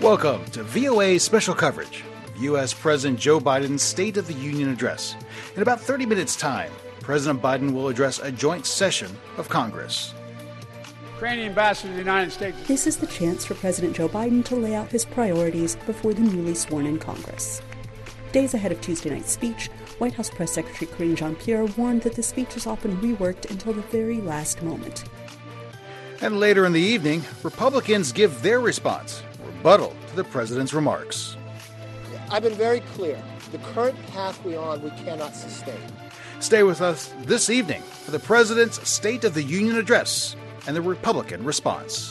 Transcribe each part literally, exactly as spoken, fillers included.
Welcome to V O A special coverage of U S. President Joe Biden's State of the Union address. In about thirty minutes' time, President Biden will address a joint session of Congress. Ukrainian ambassador to the United States. This is the chance for President Joe Biden to lay out his priorities before the newly sworn-in Congress. Days ahead of Tuesday night's speech, White House Press Secretary Karine Jean-Pierre warned that the speech is often reworked until the very last moment. And later in the evening, Republicans give their response, rebuttal to the president's remarks. I've been very clear. The current path we're on, we cannot sustain. Stay with us this evening for the president's State of the Union address and the Republican response.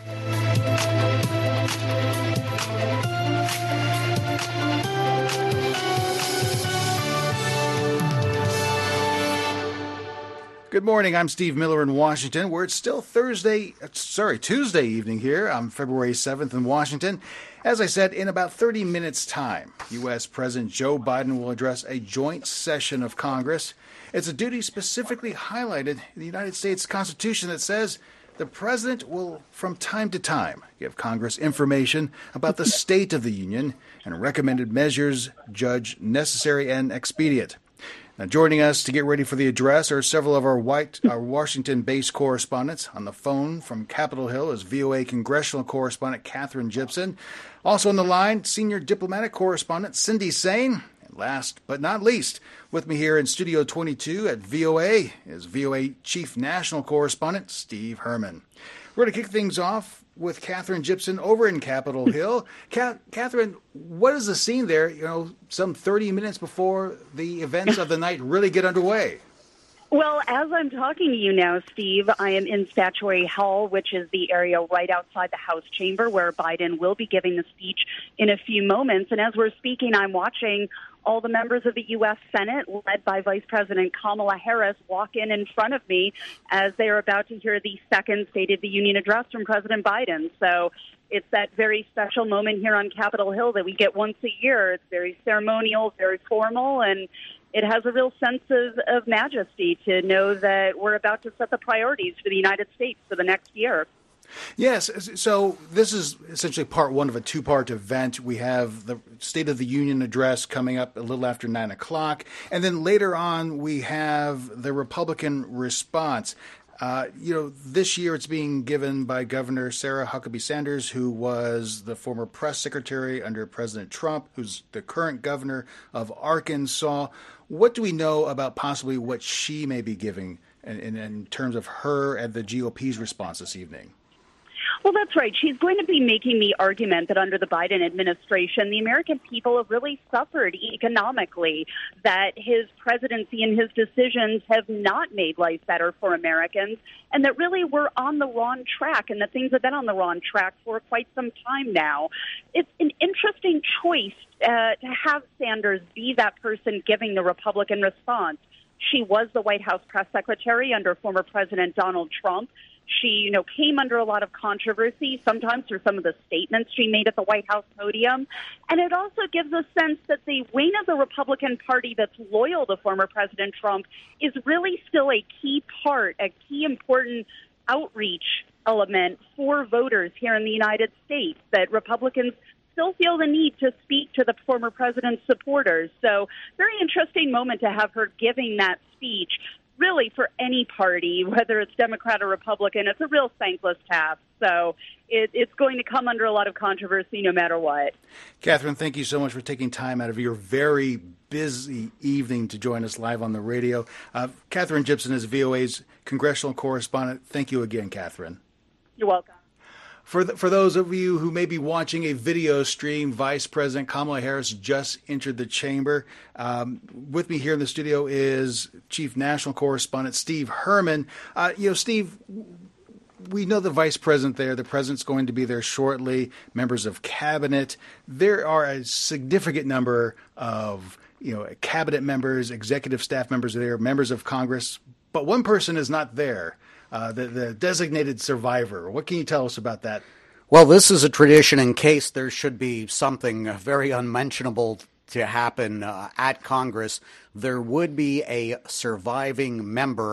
Good morning. I'm Steve Miller in Washington, where it's still Thursday, sorry, Tuesday evening here on February seventh in Washington. As I said, in about thirty minutes' time, U S. President Joe Biden will address a joint session of Congress. It's a duty specifically highlighted in the United States Constitution that says the president will, from time to time, give Congress information about the state of the union and recommended measures judged necessary and expedient. Now, joining us to get ready for the address are several of our, white, our Washington-based correspondents. On the phone from Capitol Hill is V O A congressional correspondent Katherine Gibson. Also on the line, senior diplomatic correspondent Cindy Saine. And last but not least, with me here in Studio twenty-two at V O A is V O A chief national correspondent Steve Herman. We're going to kick things off with Katherine Gibson over in Capitol Hill. Ka- Katherine, what is the scene there, you know, some thirty minutes before the events of the night really get underway? Well, as I'm talking to you now, Steve, I am in Statuary Hall, which is the area right outside the House chamber where Biden will be giving the speech in a few moments. And as we're speaking, I'm watching all the members of the U S. Senate, led by Vice President Kamala Harris, walk in in front of me as they are about to hear the second State of the Union address from President Biden. So it's that very special moment here on Capitol Hill that we get once a year. It's very ceremonial, very formal, and it has a real sense of, of majesty to know that we're about to set the priorities for the United States for the next year. Yes. So this is essentially part one of a two-part event. We have the State of the Union address coming up a little after nine o'clock. And then later on, we have the Republican response. Uh, you know, this year it's being given by Governor Sarah Huckabee Sanders, who was the former press secretary under President Trump, who's the current governor of Arkansas. What do we know about possibly what she may be giving in, in, in terms of her and the G O P's response this evening? Well, that's right. She's going to be making the argument that under the Biden administration, the American people have really suffered economically, that his presidency and his decisions have not made life better for Americans, and that really we're on the wrong track, and that things have been on the wrong track for quite some time now. It's an interesting choice uh, to have Sanders be that person giving the Republican response. She was the White House press secretary under former President Donald Trump. She, you know, came under a lot of controversy, sometimes through some of the statements she made at the White House podium. And it also gives a sense that the wing of the Republican Party that's loyal to former President Trump is really still a key part, a key important outreach element for voters here in the United States, that Republicans still feel the need to speak to the former president's supporters. So very interesting moment to have her giving that speech. Really, for any party, whether it's Democrat or Republican, it's a real thankless task. So it, it's going to come under a lot of controversy no matter what. Katherine, thank you so much for taking time out of your very busy evening to join us live on the radio. Uh, Katherine Gibson is V O A's congressional correspondent. Thank you again, Katherine. You're welcome. For the, for those of you who may be watching a video stream, Vice President Kamala Harris just entered the chamber. Um, with me here in the studio is Chief National Correspondent Steve Herman. Uh, you know, Steve, we know the Vice President there. The President's going to be there shortly. Members of Cabinet. There are a significant number of you know Cabinet members, executive staff members there, members of Congress. But one person is not there. Uh, the, the designated survivor. What can you tell us about that? Well, this is a tradition in case there should be something very unmentionable to happen uh, at Congress. There would be a surviving member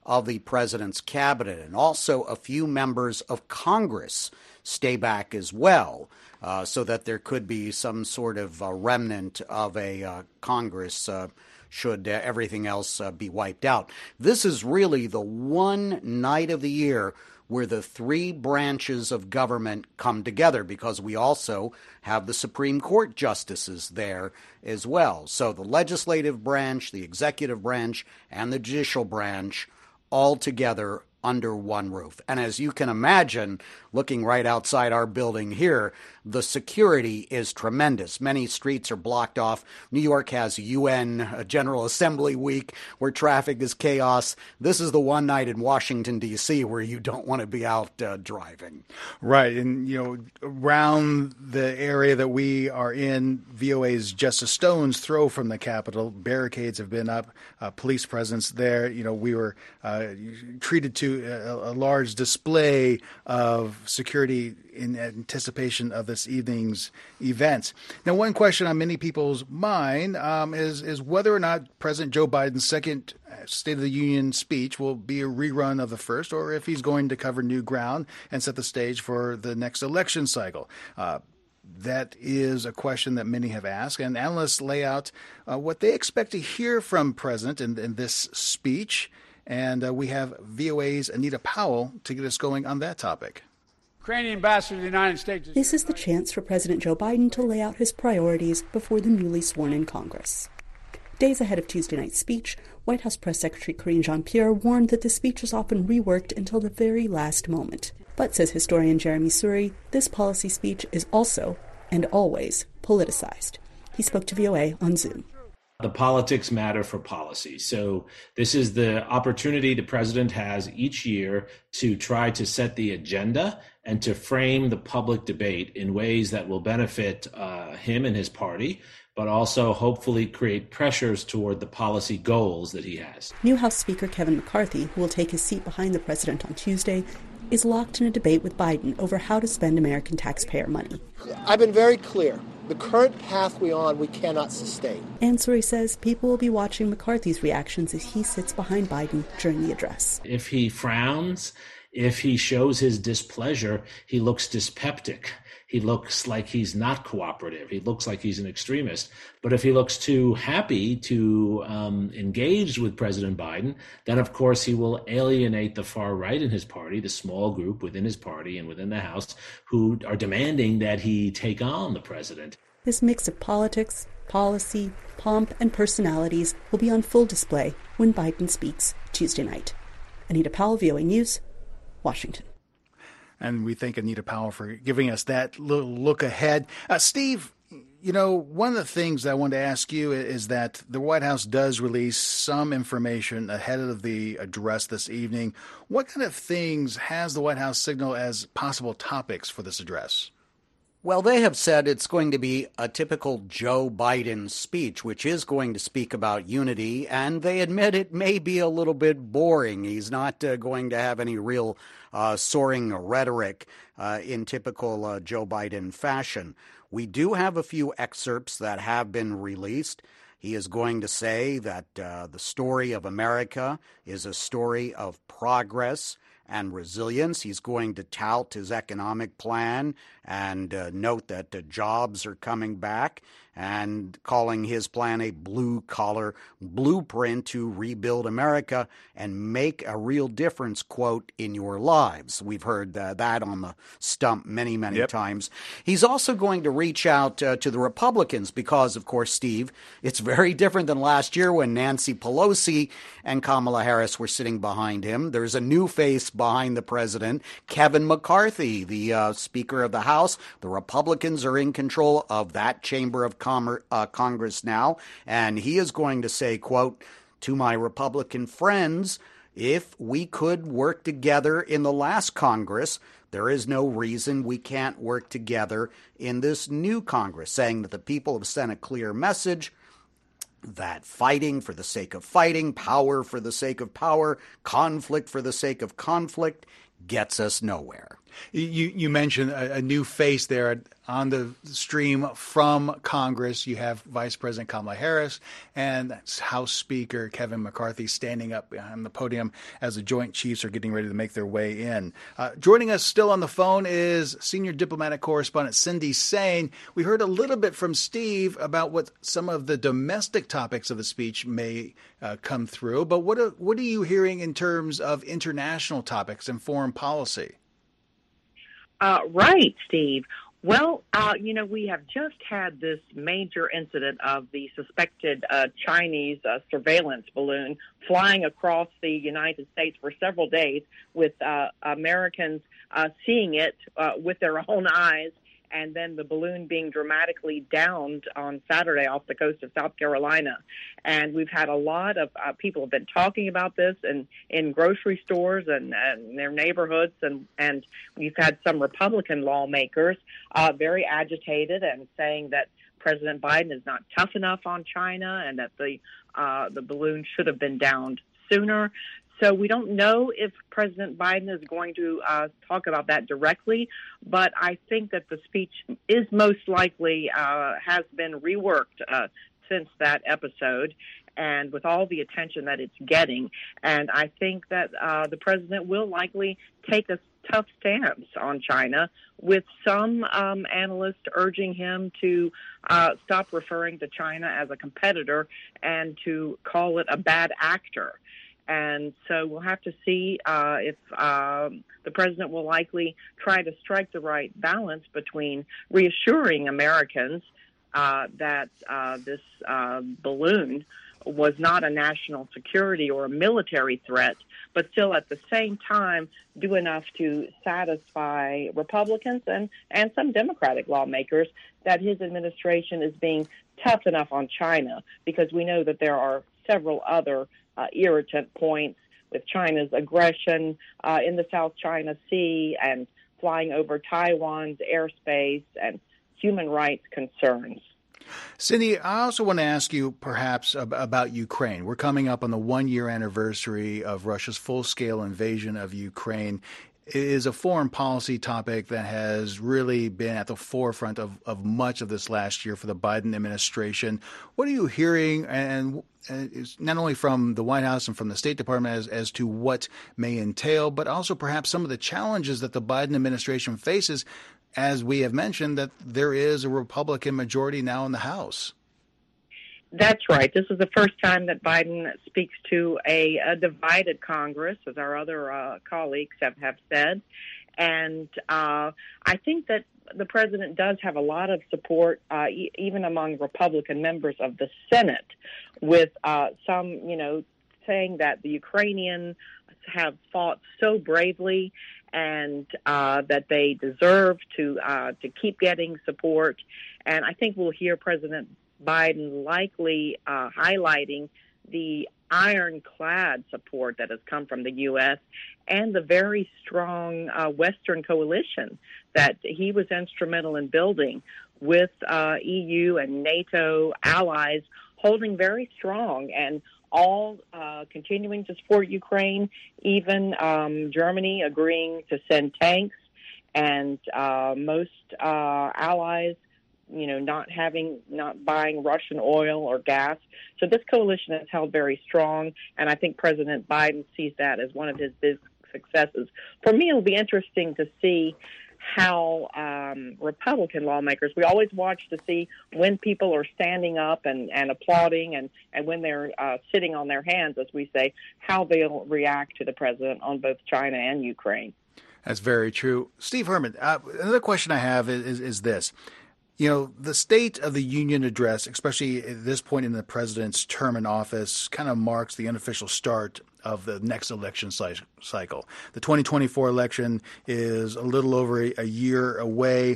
of the president's cabinet, and also a few members of Congress stay back as well, uh, so that there could be some sort of uh, remnant of a uh, Congress uh, should uh, everything else uh, be wiped out. This is really the one night of the year where the three branches of government come together, because we also have the Supreme Court justices there as well. So the legislative branch, the executive branch, and the judicial branch all together under one roof. And as you can imagine, looking right outside our building here, the security is tremendous. Many streets are blocked off. New York has U N General Assembly Week where traffic is chaos. This is the one night in Washington, D C where you don't want to be out uh, driving. Right. And, you know, around the area that we are in, V O A's just a stone's throw from the Capitol. Barricades have been up, uh, police presence there. You know, we were uh, treated to a, a large display of security in anticipation of this evening's event. Now, one question on many people's mind um, is is whether or not President Joe Biden's second State of the Union speech will be a rerun of the first, or if he's going to cover new ground and set the stage for the next election cycle. Uh, That is a question that many have asked, and analysts lay out uh, what they expect to hear from President in, in this speech. And uh, we have V O A's Anita Powell to get us going on that topic. Ukrainian ambassador to the United States. This is the chance for President Joe Biden to lay out his priorities before the newly sworn-in Congress. Days ahead of Tuesday night's speech, White House Press Secretary Karine Jean-Pierre warned that the speech is often reworked until the very last moment. But, says historian Jeremy Suri, this policy speech is also, and always, politicized. He spoke to V O A on Zoom. The politics matter for policy. So this is the opportunity the president has each year to try to set the agenda and to frame the public debate in ways that will benefit uh, him and his party, but also hopefully create pressures toward the policy goals that he has. New House Speaker Kevin McCarthy, who will take his seat behind the president on Tuesday, is locked in a debate with Biden over how to spend American taxpayer money. I've been very clear. The current path we're on, we cannot sustain. Ansari says people will be watching McCarthy's reactions as he sits behind Biden during the address. If he frowns, if he shows his displeasure, he looks dyspeptic. He looks like he's not cooperative. He looks like he's an extremist. But if he looks too happy to um, engage with President Biden, then of course he will alienate the far right in his party, the small group within his party and within the House who are demanding that he take on the president. This mix of politics, policy, pomp, and personalities will be on full display when Biden speaks Tuesday night. Anita Powell, V O A News, Washington. And we thank Anita Powell for giving us that little look ahead. Uh, Steve, you know, one of the things that I wanted to ask you is that the White House does release some information ahead of the address this evening. What kind of things has the White House signal as possible topics for this address? Well, they have said it's going to be a typical Joe Biden speech, which is going to speak about unity, and they admit it may be a little bit boring. He's not uh, going to have any real uh, soaring rhetoric uh, in typical uh, Joe Biden fashion. We do have a few excerpts that have been released. He is going to say that uh, the story of America is a story of progress and resilience. He's going to tout his economic plan and uh, note that uh, jobs are coming back, and calling his plan a blue-collar blueprint to rebuild America and make a real difference, quote, in your lives. We've heard uh, that on the stump many, many yep. times. He's also going to reach out uh, to the Republicans because, of course, Steve, it's very different than last year when Nancy Pelosi and Kamala Harris were sitting behind him. There's a new face behind the president, Kevin McCarthy, the uh, Speaker of the House. The Republicans are in control of that chamber of Com- uh, Congress now, and he is going to say, quote, to my Republican friends, if we could work together in the last Congress, there is no reason we can't work together in this new Congress, saying that the people have sent a clear message that fighting for the sake of fighting, power for the sake of power, conflict for the sake of conflict gets us nowhere. You you mentioned a, a new face there on the stream from Congress. You have Vice President Kamala Harris and House Speaker Kevin McCarthy standing up behind the podium as the Joint Chiefs are getting ready to make their way in. Uh, joining us still on the phone is senior diplomatic correspondent Cindy Saine. We heard a little bit from Steve about what some of the domestic topics of the speech may uh, come through, but what are, what are you hearing in terms of international topics and foreign policy? Uh, right, Steve. Well, uh, you know, we have just had this major incident of the suspected uh, Chinese uh, surveillance balloon flying across the United States for several days with uh, Americans uh, seeing it uh, with their own eyes, and then the balloon being dramatically downed on Saturday off the coast of South Carolina. And we've had a lot of uh, people have been talking about this in, in grocery stores and, and their neighborhoods, and, and we've had some Republican lawmakers uh, very agitated and saying that President Biden is not tough enough on China and that the uh, the balloon should have been downed sooner. So we don't know if President Biden is going to uh, talk about that directly, but I think that the speech is most likely uh, has been reworked uh, since that episode, and with all the attention that it's getting. And I think that uh, the president will likely take a tough stance on China, with some um, analysts urging him to uh, stop referring to China as a competitor and to call it a bad actor. And so we'll have to see uh, if um, the president will likely try to strike the right balance between reassuring Americans uh, that uh, this uh, balloon was not a national security or a military threat, but still at the same time do enough to satisfy Republicans and, and some Democratic lawmakers that his administration is being tough enough on China, because we know that there are several other Uh, irritant points with China's aggression uh, in the South China Sea and flying over Taiwan's airspace and human rights concerns. Cindy, I also want to ask you perhaps ab- about Ukraine. We're coming up on the one-year anniversary of Russia's full-scale invasion of Ukraine. It is a foreign policy topic that has really been at the forefront of, of much of this last year for the Biden administration. What are you hearing, and, and not only from the White House and from the State Department as, as to what may entail, but also perhaps some of the challenges that the Biden administration faces, as we have mentioned, that there is a Republican majority now in the House? That's right. This is the first time that Biden speaks to a, a divided Congress, as our other uh, colleagues have, have said. And uh, I think that the president does have a lot of support, uh, e- even among Republican members of the Senate, with uh, some, you know, saying that the Ukrainians have fought so bravely and uh, that they deserve to uh, to keep getting support. And I think we'll hear President Biden likely uh, highlighting the ironclad support that has come from the U S and the very strong uh, Western coalition that he was instrumental in building with uh, E U and NATO allies holding very strong and all uh, continuing to support Ukraine, even um, Germany agreeing to send tanks, and uh, most uh, allies you know, not having, not buying Russian oil or gas. So this coalition has held very strong, and I think President Biden sees that as one of his big successes. For me, it'll be interesting to see how um, Republican lawmakers, we always watch to see when people are standing up and, and applauding and, and when they're uh, sitting on their hands, as we say, how they'll react to the president on both China and Ukraine. That's very true. Steve Herman, uh, another question I have is, is, is this. You know, the State of the Union address, especially at this point in the president's term in office, kind of marks the unofficial start of the next election cycle. The twenty twenty-four election is a little over a year away.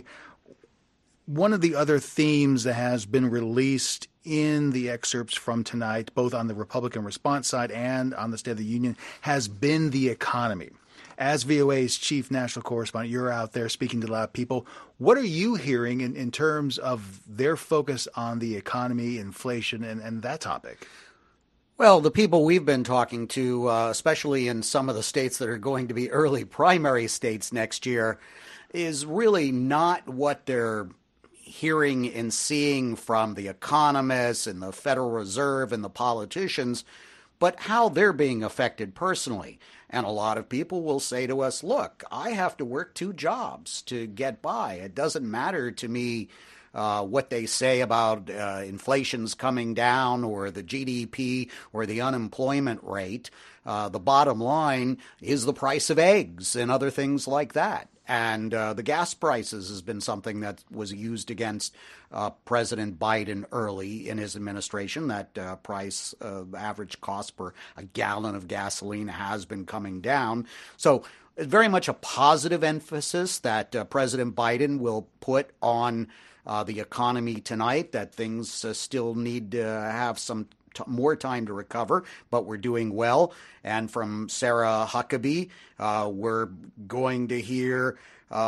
One of the other themes that has been released in the excerpts from tonight, both on the Republican response side and on the State of the Union, has been the economy. As V O A's chief national correspondent, you're out there speaking to a lot of people. What are you hearing in, in terms of their focus on the economy, inflation, and, and that topic? Well, the people we've been talking to, uh, especially in some of the states that are going to be early primary states next year, is really not what they're hearing and seeing from the economists and the Federal Reserve and the politicians, but how they're being affected personally. And a lot of people will say to us, look, I have to work two jobs to get by. It doesn't matter to me uh, what they say about uh, inflation's coming down or the G D P or the unemployment rate. Uh, the bottom line is the price of eggs and other things like that. And uh, the gas prices has been something that was used against uh, President Biden early in his administration. That uh, price, uh, average cost per a gallon of gasoline has been coming down. So very much a positive emphasis that uh, President Biden will put on uh, the economy tonight, that things uh, still need to have some T- more time to recover, but we're doing well. And from Sarah Huckabee, uh, we're going to hear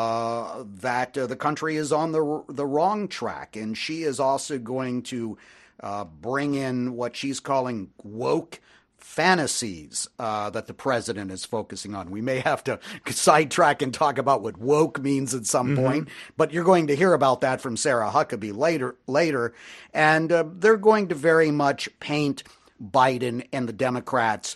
uh, that uh, the country is on the the wrong track, and she is also going to uh, bring in what she's calling woke fantasies uh, that the president is focusing on. We may have to sidetrack and talk about what woke means at some mm-hmm. point, but you're going to hear about that from Sarah Huckabee later. Later, and uh, they're going to very much paint Biden and the Democrats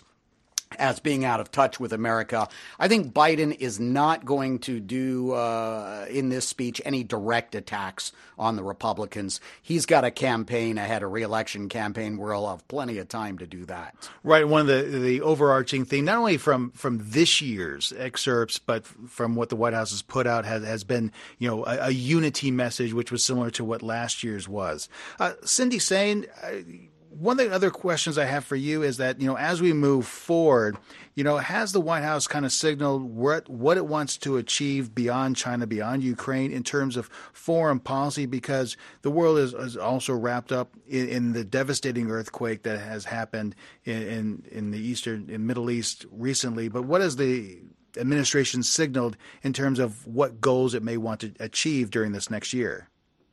as being out of touch with America. I think Biden is not going to do uh, in this speech any direct attacks on the Republicans. He's got a campaign ahead, a re-election campaign, where he'll have plenty of time to do that. Right. One of the the overarching thing, not only from from this year's excerpts, but from what the White House has put out, has has been you know a, a unity message, which was similar to what last year's was. Uh, Cindy Saine, uh, one of the other questions I have for you is that, you know, as we move forward, you know, has the White House kind of signaled what, what it wants to achieve beyond China, beyond Ukraine in terms of foreign policy? Because the world is, is also wrapped up in, in the devastating earthquake that has happened in, in, in the Eastern, in Middle East recently. But what has the administration signaled in terms of what goals it may want to achieve during this next year?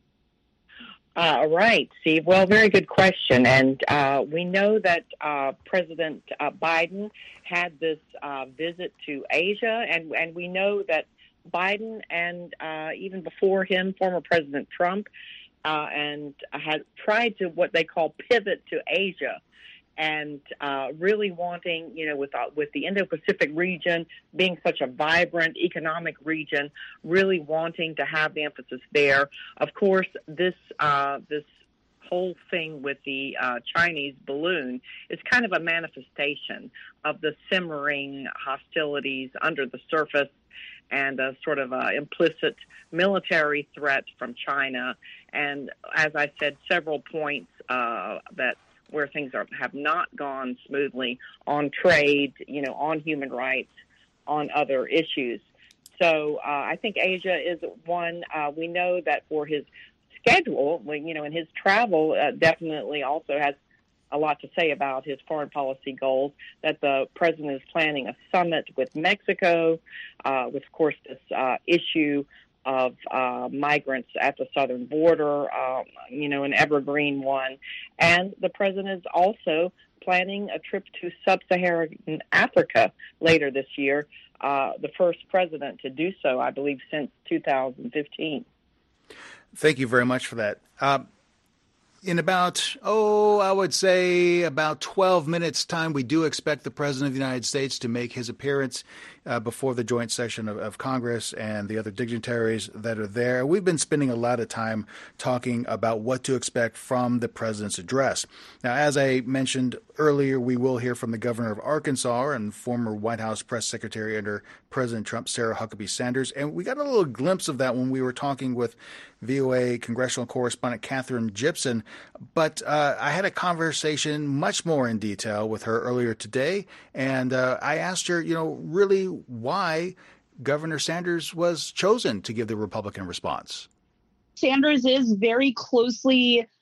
Uh, right, Steve. Well, very good question. And uh, we know that uh, President uh, Biden had this uh, visit to Asia, and, and we know that Biden and uh, even before him, former President Trump, uh, and had tried to what they call pivot to Asia. And uh, really wanting, you know, with uh, with the Indo-Pacific region being such a vibrant economic region, really wanting to have the emphasis there. Of course, this uh, this whole thing with the uh, Chinese balloon is kind of a manifestation of the simmering hostilities under the surface and a sort of a implicit military threat from China. And as I said, several points uh, that where things are, have not gone smoothly on trade, you know, on human rights, on other issues. So uh, I think Asia is one. Uh, we know that for his schedule, you know, and his travel uh, definitely also has a lot to say about his foreign policy goals, that the president is planning a summit with Mexico, uh, with, of course, this uh, issue of uh, migrants at the southern border, um, you know, an evergreen one. And the president is also planning a trip to sub-Saharan Africa later this year, uh, the first president to do so, I believe, since two thousand fifteen. Thank you very much for that. Uh, in about, oh, I would say about twelve minutes time, we do expect the President of the United States to make his appearance uh, before the joint session of, of Congress and the other dignitaries that are there. We've been spending a lot of time talking about what to expect from the president's address. Now, as I mentioned earlier, we will hear from the governor of Arkansas and former White House press secretary under President Trump, Sarah Huckabee Sanders. And we got a little glimpse of that when we were talking with V O A congressional correspondent Katherine Gypson. But uh, I had a conversation much more in detail with her earlier today. And uh, I asked her, you know, really why Governor Sanders was chosen to give the Republican response. Sanders is very closely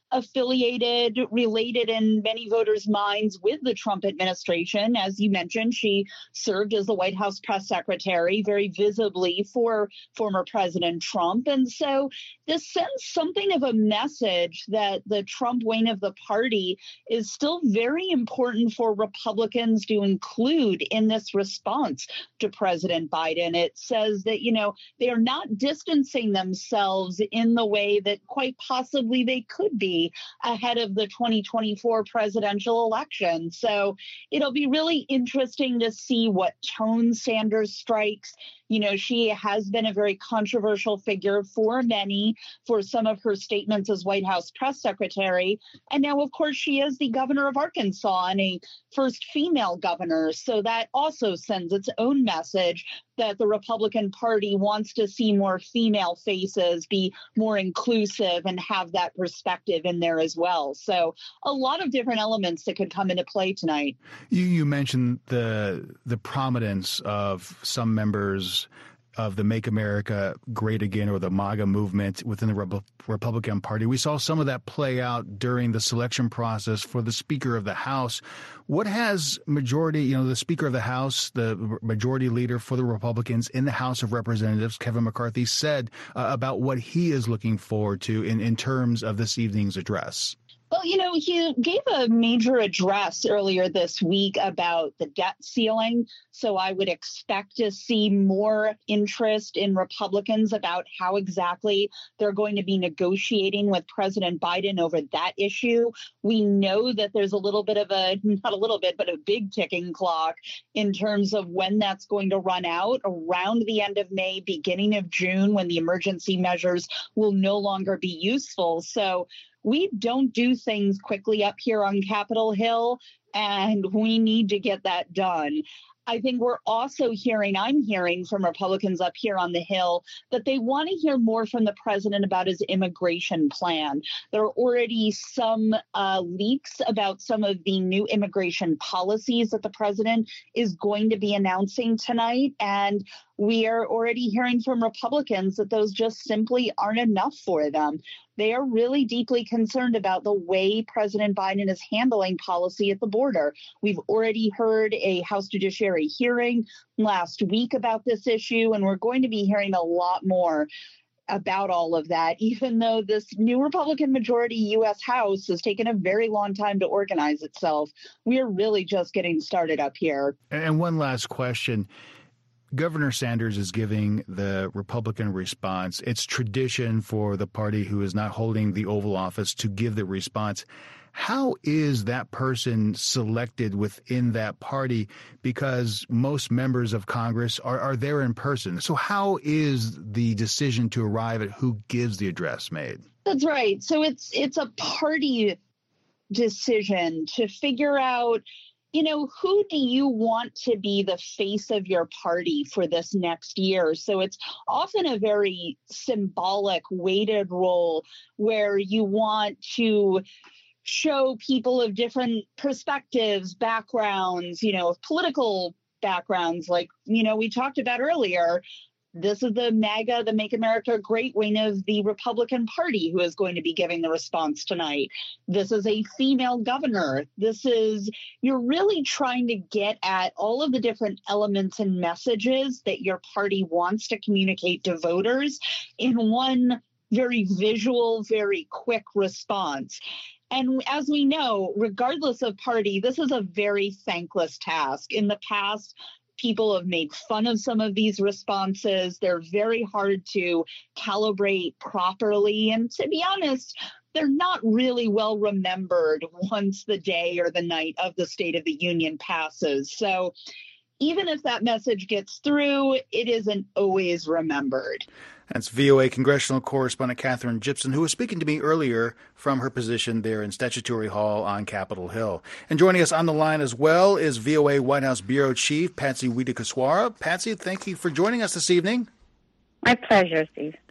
affiliated, related in many voters' minds with the Trump administration. As you mentioned, she served as the White House press secretary very visibly for former President Trump. And so this sends something of a message that the Trump wing of the party is still very important for Republicans to include in this response to President Biden. It says that, you know, they are not distancing themselves in the way that quite possibly they could be ahead of the twenty twenty-four presidential election. So it'll be really interesting to see what tone Sanders strikes. You know, she has been a very controversial figure for many for some of her statements as White House press secretary. And now, of course, she is the governor of Arkansas and a first female governor. So that also sends its own message that the Republican Party wants to see more female faces, be more inclusive, and have that perspective in there as well. So a lot of different elements that could come into play tonight. You, you mentioned the the prominence of some members of the Make America Great Again or the MAGA movement within the Re- Republican Party. We saw some of that play out during the selection process for the Speaker of the House. What has majority, you know, the Speaker of the House, the majority leader for the Republicans in the House of Representatives, Kevin McCarthy, said uh, about what he is looking forward to in, in terms of this evening's address? Well, you know, he gave a major address earlier this week about the debt ceiling. So I would expect to see more interest in Republicans about how exactly they're going to be negotiating with President Biden over that issue. We know that there's a little bit of a, not a little bit, but a big ticking clock in terms of when that's going to run out around the end of May, beginning of June, when the emergency measures will no longer be useful. So we don't do things quickly up here on Capitol Hill, and we need to get that done. I think we're also hearing, I'm hearing from Republicans up here on the Hill that they want to hear more from the president about his immigration plan. There are already some uh, leaks about some of the new immigration policies that the president is going to be announcing tonight. And we are already hearing from Republicans that those just simply aren't enough for them. They are really deeply concerned about the way President Biden is handling policy at the border. We've already heard a House Judiciary hearing last week about this issue, and we're going to be hearing a lot more about all of that, even though this new Republican majority U S House has taken a very long time to organize itself. We are really just getting started up here. And one last question. Governor Sanders is giving the Republican response. It's tradition for the party who is not holding the Oval Office to give the response. How is that person selected within that party? Because most members of Congress are, are there in person. So how is the decision to arrive at who gives the address made? That's right. So it's it's a party decision to figure out, you know, who do you want to be the face of your party for this next year? So it's often a very symbolic, weighted role where you want to show people of different perspectives, backgrounds, you know, political backgrounds, like, you know, we talked about earlier. This is the MAGA, the Make America Great wing of the Republican Party who is going to be giving the response tonight. This is a female governor. This is, you're really trying to get at all of the different elements and messages that your party wants to communicate to voters in one very visual, very quick response. And as we know, regardless of party, this is a very thankless task. In the past, people have made fun of some of these responses. They're very hard to calibrate properly. And to be honest, they're not really well remembered once the day or the night of the State of the Union passes. So even if that message gets through, it isn't always remembered. That's V O A congressional correspondent Katherine Gypson, who was speaking to me earlier from her position there in Statutory Hall on Capitol Hill. And joining us on the line as well is V O A White House Bureau Chief Patsy Widakuswara. Patsy, thank you for joining us this evening. My pleasure, Steve.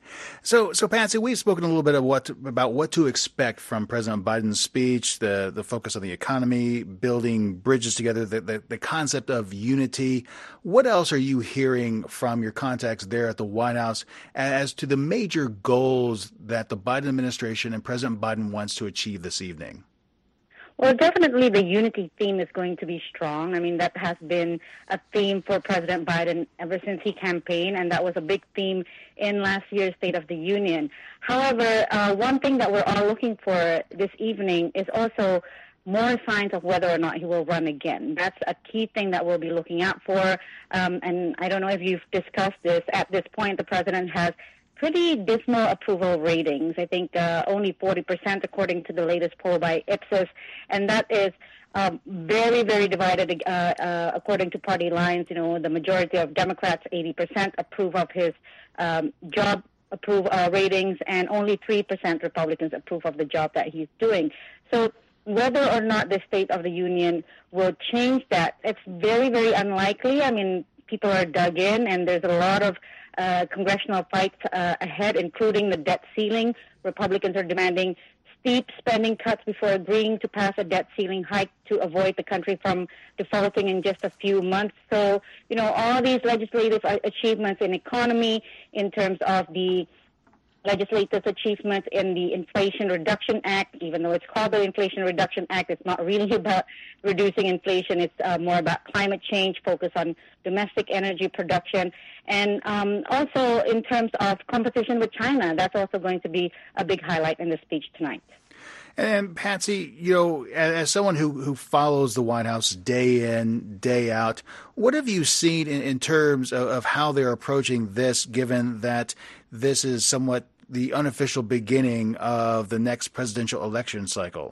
So, so Patsy, we've spoken a little bit of what to, about what to expect from President Biden's speech, the the focus on the economy, building bridges together, the, the, the concept of unity. What else are you hearing from your contacts there at the White House as to the major goals that the Biden administration and President Biden wants to achieve this evening? Well, definitely the unity theme is going to be strong. I mean, that has been a theme for President Biden ever since he campaigned, and that was a big theme in last year's State of the Union. However, uh, one thing that we're all looking for this evening is also more signs of whether or not he will run again. That's a key thing that we'll be looking out for. Um, and I don't know if you've discussed this. At this point, the president has pretty dismal approval ratings. I think uh, only forty percent according to the latest poll by Ipsos, and that is um, very, very divided uh, uh, according to party lines. You know, the majority of Democrats, eighty percent, approve of his um, job approve uh, ratings, and only three percent Republicans approve of the job that he's doing. So whether or not the State of the Union will change that, it's very, very unlikely. I mean, people are dug in, and there's a lot of Uh, congressional fights uh, ahead, including the debt ceiling. Republicans are demanding steep spending cuts before agreeing to pass a debt ceiling hike to avoid the country from defaulting in just a few months. So, you know, all these legislative achievements in economy, in terms of the legislative achievements in the Inflation Reduction Act, even though it's called the Inflation Reduction Act, it's not really about reducing inflation. It's uh, more about climate change, focus on domestic energy production. And um, also in terms of competition with China, that's also going to be a big highlight in the speech tonight. And Patsy, you know, as, as someone who, who follows the White House day in, day out, what have you seen in, in terms of, of how they're approaching this, given that this is somewhat the unofficial beginning of the next presidential election cycle?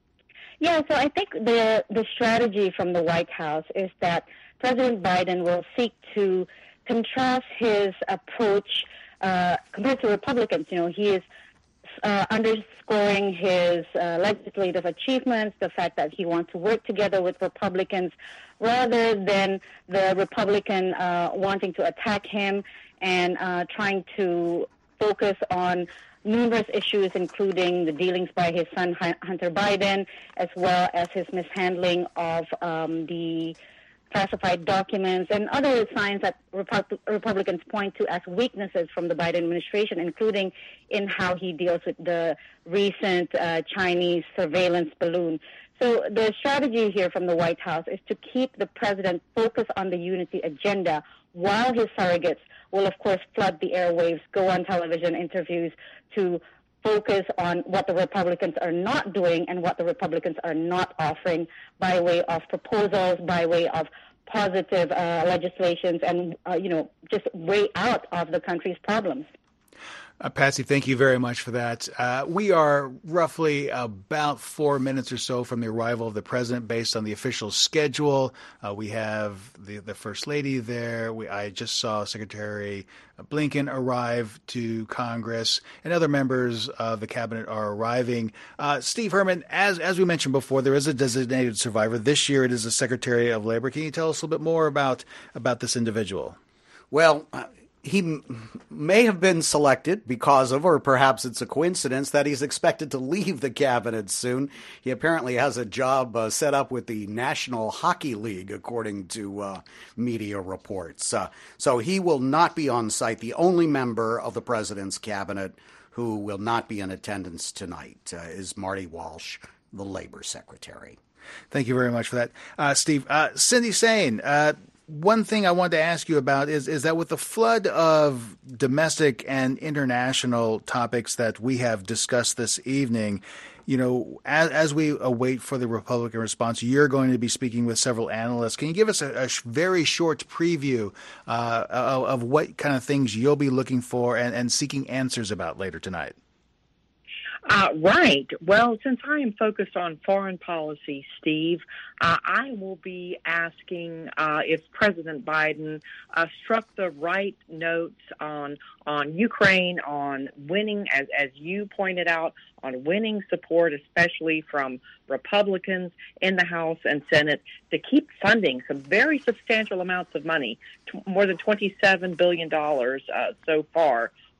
Yeah, so I think the the strategy from the White House is that President Biden will seek to contrast his approach uh, compared to Republicans. You know, he is uh, underscoring his uh, legislative achievements, the fact that he wants to work together with Republicans rather than the Republican uh, wanting to attack him and uh, trying to focus on numerous issues, including the dealings by his son Hunter Biden, as well as his mishandling of um, the classified documents and other signs that Repu- Republicans point to as weaknesses from the Biden administration, including in how he deals with the recent uh, Chinese surveillance balloon. So the strategy here from the White House is to keep the president focused on the unity agenda, while his surrogates will, of course, flood the airwaves, go on television interviews to focus on what the Republicans are not doing and what the Republicans are not offering by way of proposals, by way of positive uh, legislations, and, uh, you know, just way out of the country's problems. Uh, Patsy, thank you very much for that. Uh, we are roughly about four minutes or so from the arrival of the president based on the official schedule. Uh, we have the, the First Lady there. We, I just saw Secretary Blinken arrive to Congress, and other members of the cabinet are arriving. Uh, Steve Herman, as as we mentioned before, there is a designated survivor. This year it is the Secretary of Labor. Can you tell us a little bit more about, about this individual? Well, uh, he m- may have been selected because of, or perhaps it's a coincidence, that he's expected to leave the cabinet soon. He apparently has a job uh, set up with the National Hockey League, according to uh, media reports. Uh, so he will not be on site. The only member of the president's cabinet who will not be in attendance tonight uh, is Marty Walsh, the labor secretary. Thank you very much for that, uh, Steve. Uh, Cindy Saine, uh, one thing I wanted to ask you about is, is that with the flood of domestic and international topics that we have discussed this evening, you know, as, as we await for the Republican response, you're going to be speaking with several analysts. Can you give us a, a very short preview uh, of, of what kind of things you'll be looking for and, and seeking answers about later tonight? Uh, right. Well, since I am focused on foreign policy, Steve, uh, I will be asking uh, if President Biden uh, struck the right notes on on Ukraine, on winning, as as you pointed out, on winning support, especially from Republicans in the House and Senate, to keep funding some very substantial amounts of money, t- more than twenty-seven billion dollars uh, so far,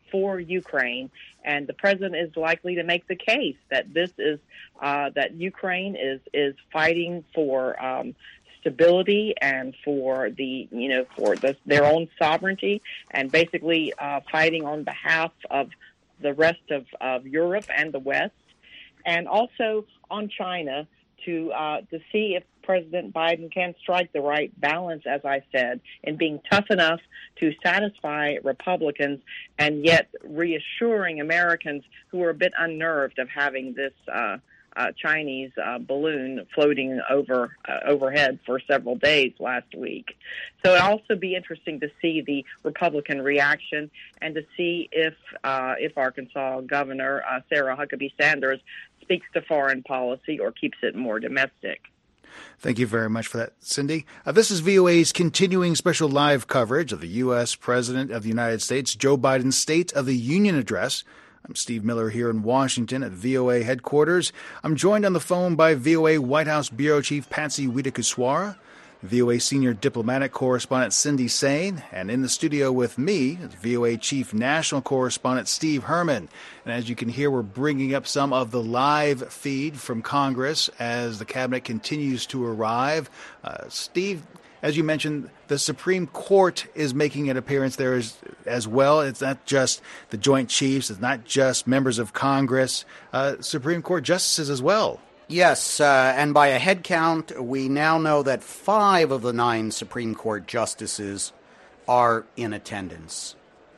for Ukraine. And the president is likely to make the case that this is uh, that Ukraine is is fighting for um, stability and for the you know for the, their own sovereignty, and basically uh, fighting on behalf of the rest of, of Europe and the West, and also on China to uh, to see if President Biden can strike the right balance, as I said, in being tough enough to satisfy Republicans and yet reassuring Americans who are a bit unnerved of having this uh, uh, Chinese uh, balloon floating over uh, overhead for several days last week. So it'll also be interesting to see the Republican reaction and to see if uh, if Arkansas Governor uh, Sarah Huckabee Sanders speaks to foreign policy or keeps it more domestic. Thank you very much for that, Cindy. Uh, this is V O A's continuing special live coverage of the U S. President of the United States, Joe Biden's State of the Union address. I'm Steve Miller here in Washington at V O A headquarters. I'm joined on the phone by V O A White House Bureau Chief Patsy Widakuswara, V O A Senior Diplomatic Correspondent Cindy Saine, and in the studio with me is V O A Chief National Correspondent Steve Herman. And as you can hear, we're bringing up some of the live feed from Congress as the cabinet continues to arrive. Uh, Steve, as you mentioned, the Supreme Court is making an appearance there as, as well. It's not just the Joint Chiefs. It's not just members of Congress. Uh, Supreme Court justices as well. Yes, uh, and by a head count, we now know that five of the nine Supreme Court justices are in attendance.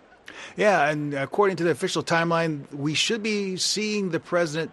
Yeah, and according to the official timeline, we should be seeing the president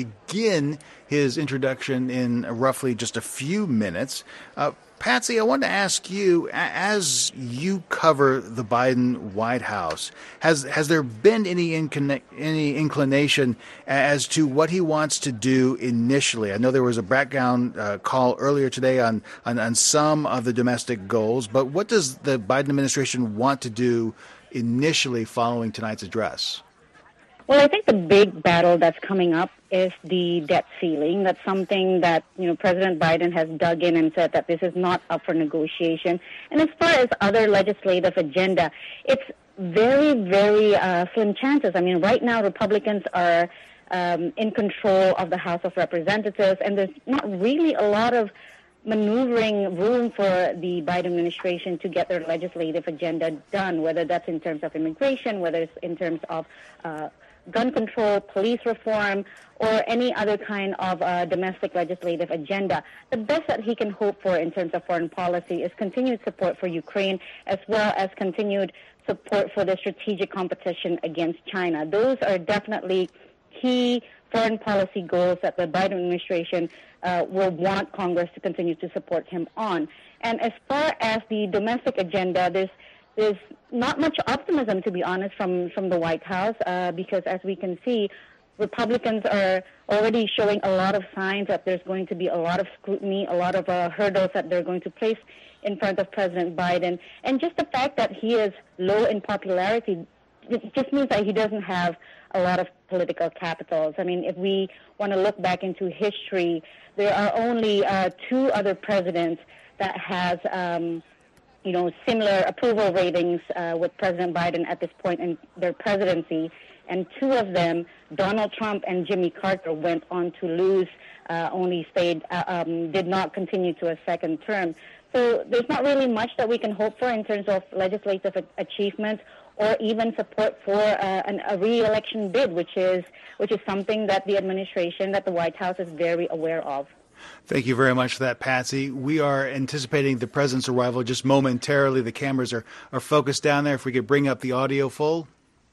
begin his introduction in roughly just a few minutes. Uh, Patsy, I wanted to ask you, as you cover the Biden White House, has has there been any incon- any inclination as to what he wants to do initially? I know there was a background uh, call earlier today on, on, on some of the domestic goals, but what does the Biden administration want to do initially following tonight's address? Well, I think the big battle that's coming up is the debt ceiling. That's something that, you know, President Biden has dug in and said that this is not up for negotiation. And as far as other legislative agenda, it's very, very uh, slim chances. I mean, right now Republicans are um, in control of the House of Representatives, and there's not really a lot of maneuvering room for the Biden administration to get their legislative agenda done, whether that's in terms of immigration, whether it's in terms of uh, gun control, police reform, or any other kind of uh, domestic legislative agenda. The best that he can hope for in terms of foreign policy is continued support for Ukraine, as well as continued support for the strategic competition against China. Those are definitely key foreign policy goals that the Biden administration uh, will want Congress to continue to support him on. And as far as the domestic agenda, there's There's not much optimism, to be honest, from, from the White House, uh, because as we can see, Republicans are already showing a lot of signs that there's going to be a lot of scrutiny, a lot of uh, hurdles that they're going to place in front of President Biden. And just the fact that he is low in popularity, it just means that he doesn't have a lot of political capitals. I mean, if we want to look back into history, there are only uh, two other presidents that has um, you know, similar approval ratings uh, with President Biden at this point in their presidency. And two of them, Donald Trump and Jimmy Carter, went on to lose, uh, only stayed, uh, um, did not continue to a second term. So there's not really much that we can hope for in terms of legislative achievements or even support for uh, an, a re-election bid, which is which is something that the administration, that the White House is very aware of. Thank you very much for that, Patsy. We are anticipating the president's arrival just momentarily. The cameras are, are focused down there. If we could bring up the audio full.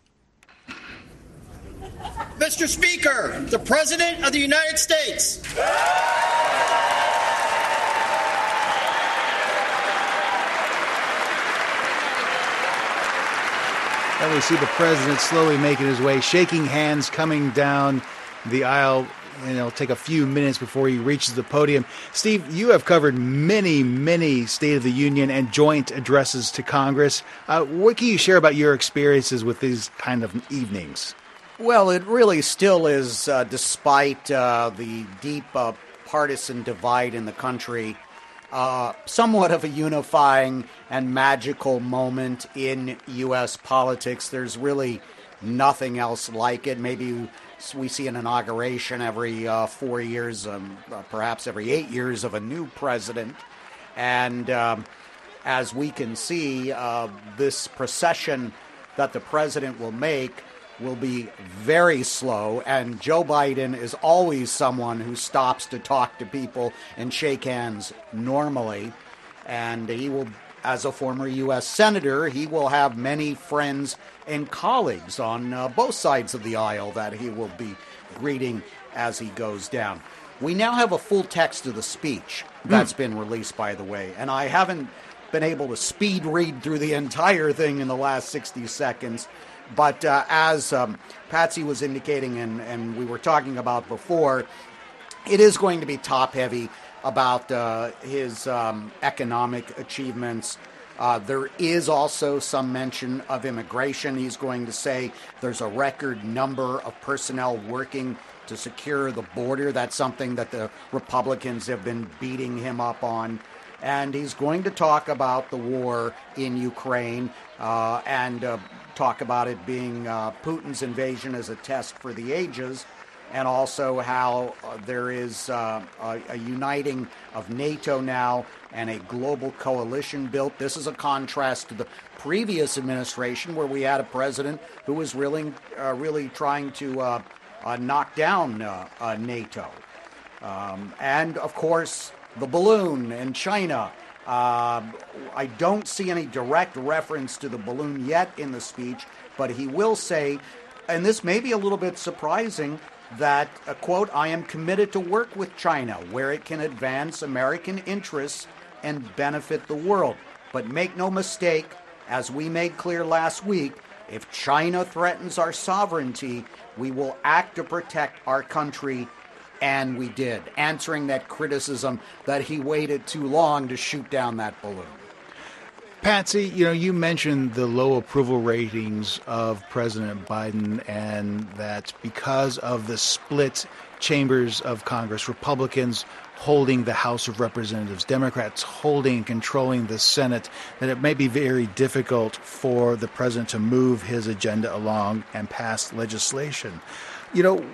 Mister Speaker, the President of the United States. And we see the president slowly making his way, shaking hands, coming down the aisle. And it'll take a few minutes before he reaches the podium. Steve, you have covered many, many State of the Union and joint addresses to Congress. Uh, what can you share about your experiences with these kind of evenings? Well, it really still is, uh, despite uh, the deep uh, partisan divide in the country, uh, somewhat of a unifying and magical moment in U S politics. There's really nothing else like it. Maybe we see an inauguration every uh, four years, um, uh, perhaps every eight years of a new president. And um, as we can see, uh, this procession that the president will make will be very slow, and Joe Biden is always someone who stops to talk to people and shake hands normally. And he will, as a former U S senator, he will have many friends and colleagues on uh, both sides of the aisle that he will be greeting as he goes down. We now have a full text of the speech that's mm. been released, by the way, and I haven't been able to speed read through the entire thing in the last sixty seconds. But uh, as um, Patsy was indicating and, and we were talking about before, it is going to be top-heavy about uh, his um, economic achievements. Uh, there is also some mention of immigration. He's going to say there's a record number of personnel working to secure the border. That's something that the Republicans have been beating him up on. And he's going to talk about the war in Ukraine uh, and uh, talk about it being uh, Putin's invasion as a test for the ages, and also how uh, there is uh, a, a uniting of NATO now and a global coalition built. This is a contrast to the previous administration, where we had a president who was really, uh, really trying to uh, uh, knock down uh, uh, NATO. Um, and, of course, the balloon in China. Uh, I don't see any direct reference to the balloon yet in the speech, but he will say, and this may be a little bit surprising, that, uh, quote, I am committed to work with China where it can advance American interests and benefit the world. But make no mistake, as we made clear last week, if China threatens our sovereignty, we will act to protect our country. And we did, answering that criticism that he waited too long to shoot down that balloon. Patsy, you know, you mentioned the low approval ratings of President Biden, and that because of the split chambers of Congress, Republicans holding the House of Representatives, Democrats holding and controlling the Senate, that it may be very difficult for the president to move his agenda along and pass legislation. You know,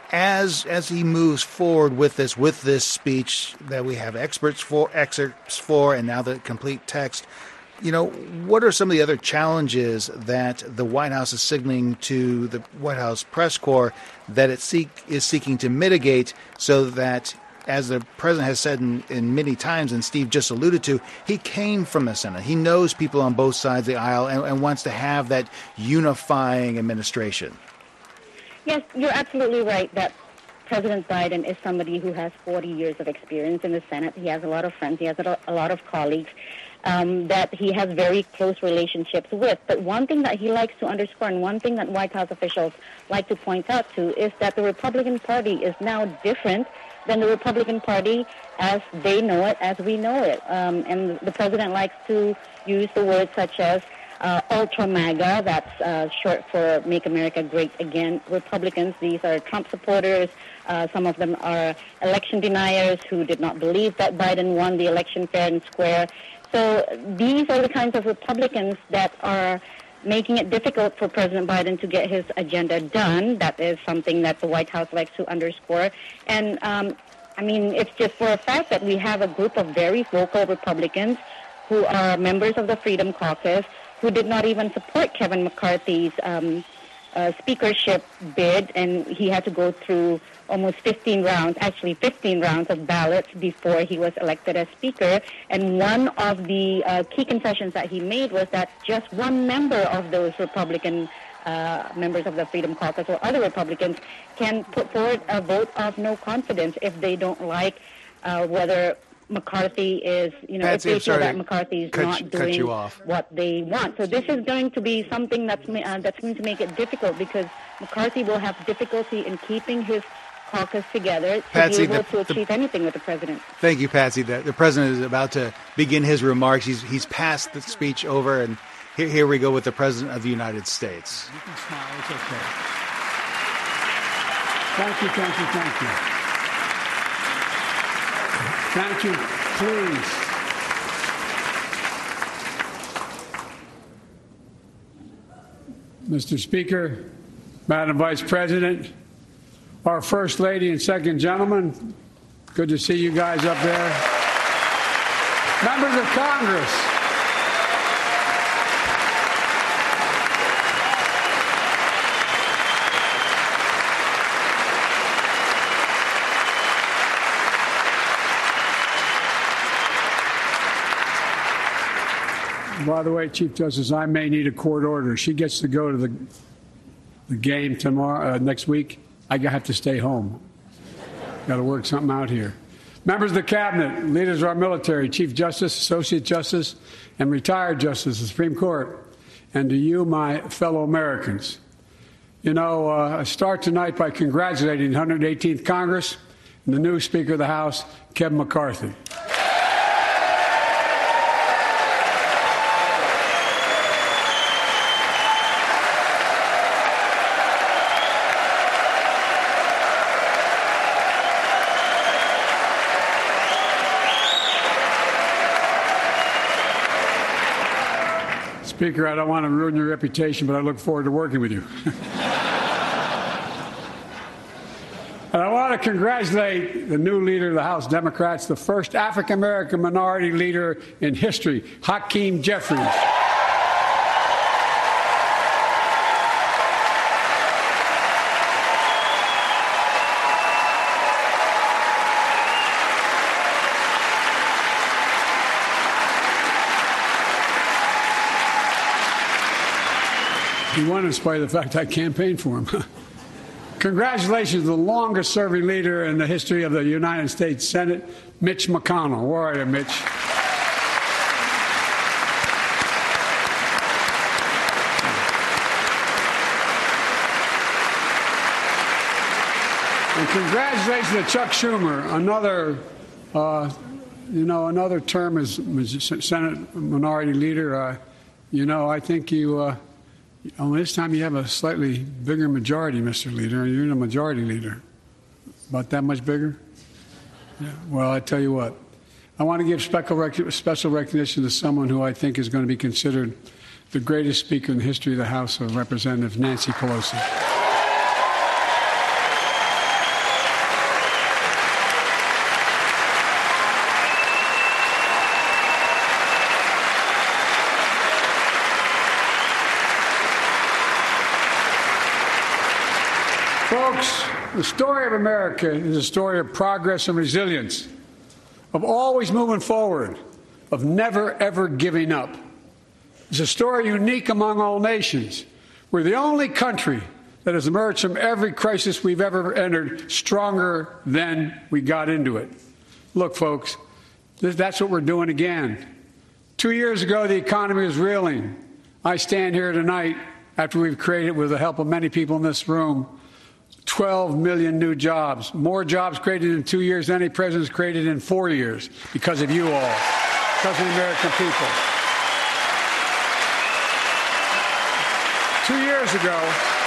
As as he moves forward with this with this speech that we have experts for excerpts for, and now the complete text, you know, what are some of the other challenges that the White House is signaling to the White House press corps that it seek is seeking to mitigate, so that, as the president has said in, in many times, and Steve just alluded to, he came from the Senate. He knows people on both sides of the aisle and, and wants to have that unifying administration. Yes, you're absolutely right that President Biden is somebody who has forty years of experience in the Senate. He has a lot of friends. He has a lot of colleagues um, that he has very close relationships with. But one thing that he likes to underscore, and one thing that White House officials like to point out to, is that the Republican Party is now different than the Republican Party as they know it, as we know it. Um, and the president likes to use the words such as Uh, Ultra MAGA, that's uh, short for Make America Great Again. Republicans, these are Trump supporters. Uh, some of them are election deniers who did not believe that Biden won the election fair and square. So these are the kinds of Republicans that are making it difficult for President Biden to get his agenda done. That is something that the White House likes to underscore. And, um, I mean, it's just for a fact that we have a group of very vocal Republicans who are members of the Freedom Caucus, who did not even support Kevin McCarthy's um, uh, speakership bid, and he had to go through almost fifteen rounds, actually fifteen rounds of ballots before he was elected as speaker. And one of the uh, key concessions that he made was that just one member of those Republican uh, members of the Freedom Caucus or other Republicans can put forward a vote of no confidence if they don't like uh, whether McCarthy is, you know, Patsy, if they feel that McCarthy is cut, not doing what they want. So this is going to be something that's uh, that's going to make it difficult, because McCarthy will have difficulty in keeping his caucus together to Patsy, be able the, to achieve the, anything with the president. Thank you, Patsy. The, the president is about to begin his remarks. He's he's passed the speech over, and here, here we go with the President of the United States. You can smile. It's okay. Thank you, thank you, thank you. Thank you. Please. Mister Speaker, Madam Vice President, our First Lady and Second Gentleman, good to see you guys up there. Members of Congress, by the way, Chief Justice, I may need a court order. She gets to go to the, the game tomorrow, uh, next week. I have to stay home. Got to work something out here. Members of the Cabinet, leaders of our military, Chief Justice, Associate Justice, and retired Justice of the Supreme Court, and to you, my fellow Americans. You know, uh, I start tonight by congratulating the one hundred eighteenth Congress and the new Speaker of the House, Kevin McCarthy. Speaker, I don't want to ruin your reputation, but I look forward to working with you. And I want to congratulate the new leader of the House Democrats, the first African-American minority leader in history, Hakeem Jeffries. He won in spite of the fact I campaigned for him. Congratulations to the longest-serving leader in the history of the United States Senate, Mitch McConnell. Where are you, Mitch? And congratulations to Chuck Schumer, another, uh, you know, another term as Senate Minority Leader. Uh, you know, I think you. Uh, Only this time you have a slightly bigger majority, Mister Leader, and you're a majority leader. About that much bigger? Yeah. Well, I tell you what, I want to give special, rec- special recognition to someone who I think is going to be considered the greatest speaker in the history of the House of Representatives, Nancy Pelosi. Folks, the story of America is a story of progress and resilience, of always moving forward, of never, ever giving up. It's a story unique among all nations. We're the only country that has emerged from every crisis we've ever entered stronger than we got into it. Look, folks, that's what we're doing again. Two years ago, the economy was reeling. I stand here tonight after we've created, with the help of many people in this room, twelve million new jobs, more jobs created in two years than any president's created in four years because of you all, because of the American people. Two years ago,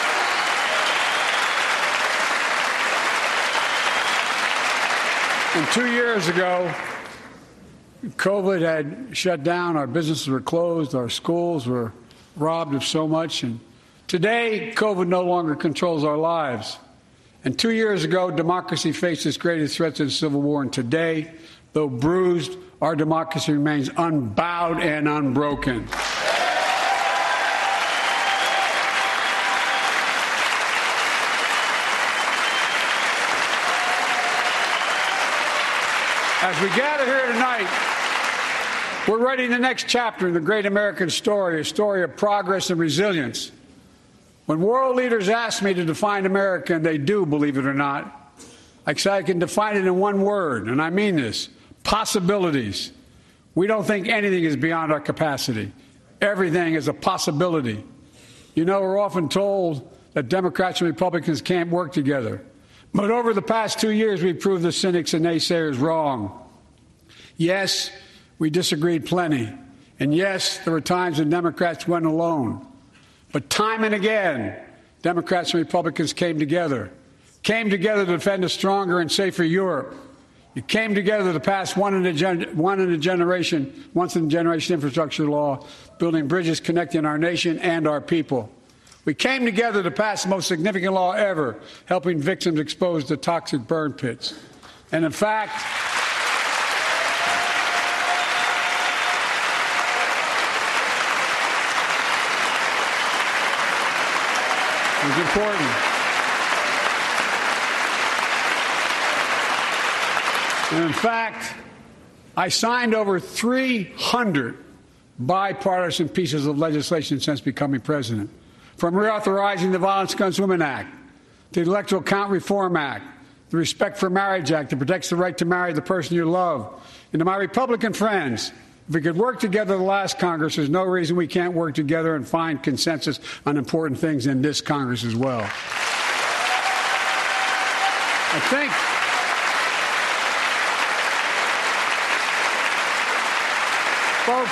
and two years ago, COVID had shut down, our businesses were closed, our schools were robbed of so much, and today, COVID no longer controls our lives. And two years ago, democracy faced its greatest threat to the Civil War. And today, though bruised, our democracy remains unbowed and unbroken. As we gather here tonight, we're writing the next chapter in the great American story, a story of progress and resilience. When world leaders ask me to define America, and they do, believe it or not, I say I can define it in one word, and I mean this: possibilities. We don't think anything is beyond our capacity. Everything is a possibility. You know, we're often told that Democrats and Republicans can't work together. But over the past two years, we've proved the cynics and naysayers wrong. Yes, we disagreed plenty. And yes, there were times when Democrats went alone. But time and again, Democrats and Republicans came together, came together to defend a stronger and safer Europe. You came together to pass one in a, gen- one in a generation, once in a generation infrastructure law, building bridges connecting our nation and our people. We came together to pass the most significant law ever, helping victims exposed to toxic burn pits. And in fact, it was important. And in fact, I signed over three hundred bipartisan pieces of legislation since becoming president, from reauthorizing the Violence Against Women Act, the Electoral Count Reform Act, the Respect for Marriage Act that protects the right to marry the person you love. And to my Republican friends, if we could work together the last Congress, there's no reason we can't work together and find consensus on important things in this Congress as well. I think folks,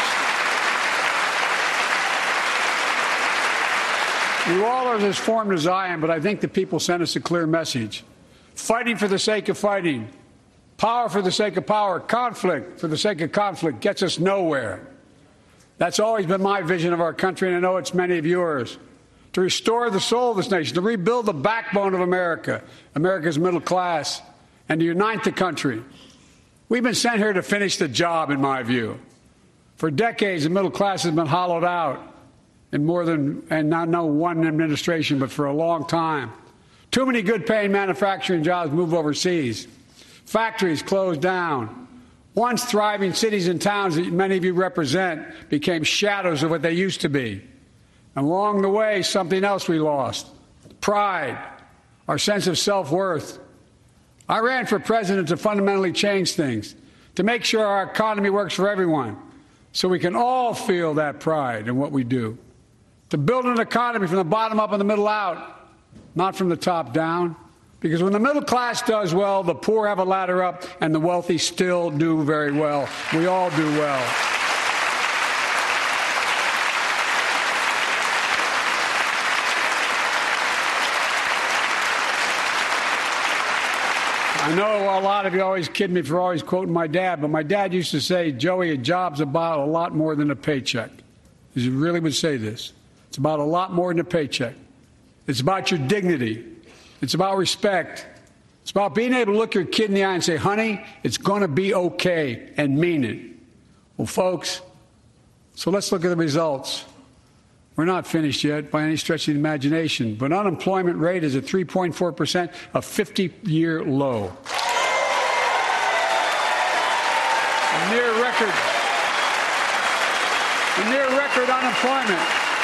you all are as formed as I am, but I think the people sent us a clear message. Fighting for the sake of fighting, power for the sake of power, conflict for the sake of conflict gets us nowhere. That's always been my vision of our country, and I know it's many of yours. To restore the soul of this nation, to rebuild the backbone of America, America's middle class, and to unite the country. We've been sent here to finish the job, in my view. For decades, the middle class has been hollowed out in more than, and not no one administration, but for a long time. Too many good-paying manufacturing jobs move overseas. Factories closed down. Once thriving cities and towns that many of you represent became shadows of what they used to be. And along the way, something else we lost: pride, our sense of self-worth. I ran for president to fundamentally change things, to make sure our economy works for everyone, so we can all feel that pride in what we do. To build an economy from the bottom up and the middle out, not from the top down. Because when the middle class does well, the poor have a ladder up, and the wealthy still do very well. We all do well. I know a lot of you always kid me for always quoting my dad, but my dad used to say, Joey, a job's about a lot more than a paycheck. He really would say this. It's about a lot more than a paycheck. It's about your dignity. It's about respect. It's about being able to look your kid in the eye and say, honey, it's going to be okay, and mean it. Well, folks, so let's look at the results. We're not finished yet by any stretch of the imagination, but unemployment rate is at three point four percent, a fifty-year low. A near record, a near record unemployment.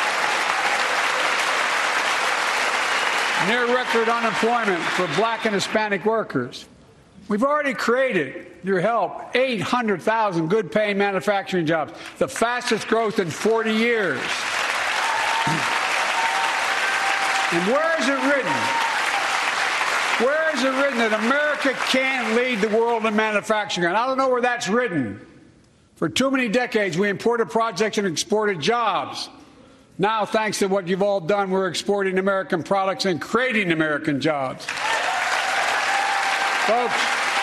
Near record unemployment for black and Hispanic workers. We've already created, your help, eight hundred thousand good-paying manufacturing jobs, the fastest growth in forty years. And where is it written? Where is it written that America can't lead the world in manufacturing? And I don't know where that's written. For too many decades, we imported projects and exported jobs. Now, thanks to what you've all done, we're exporting American products and creating American jobs. Folks,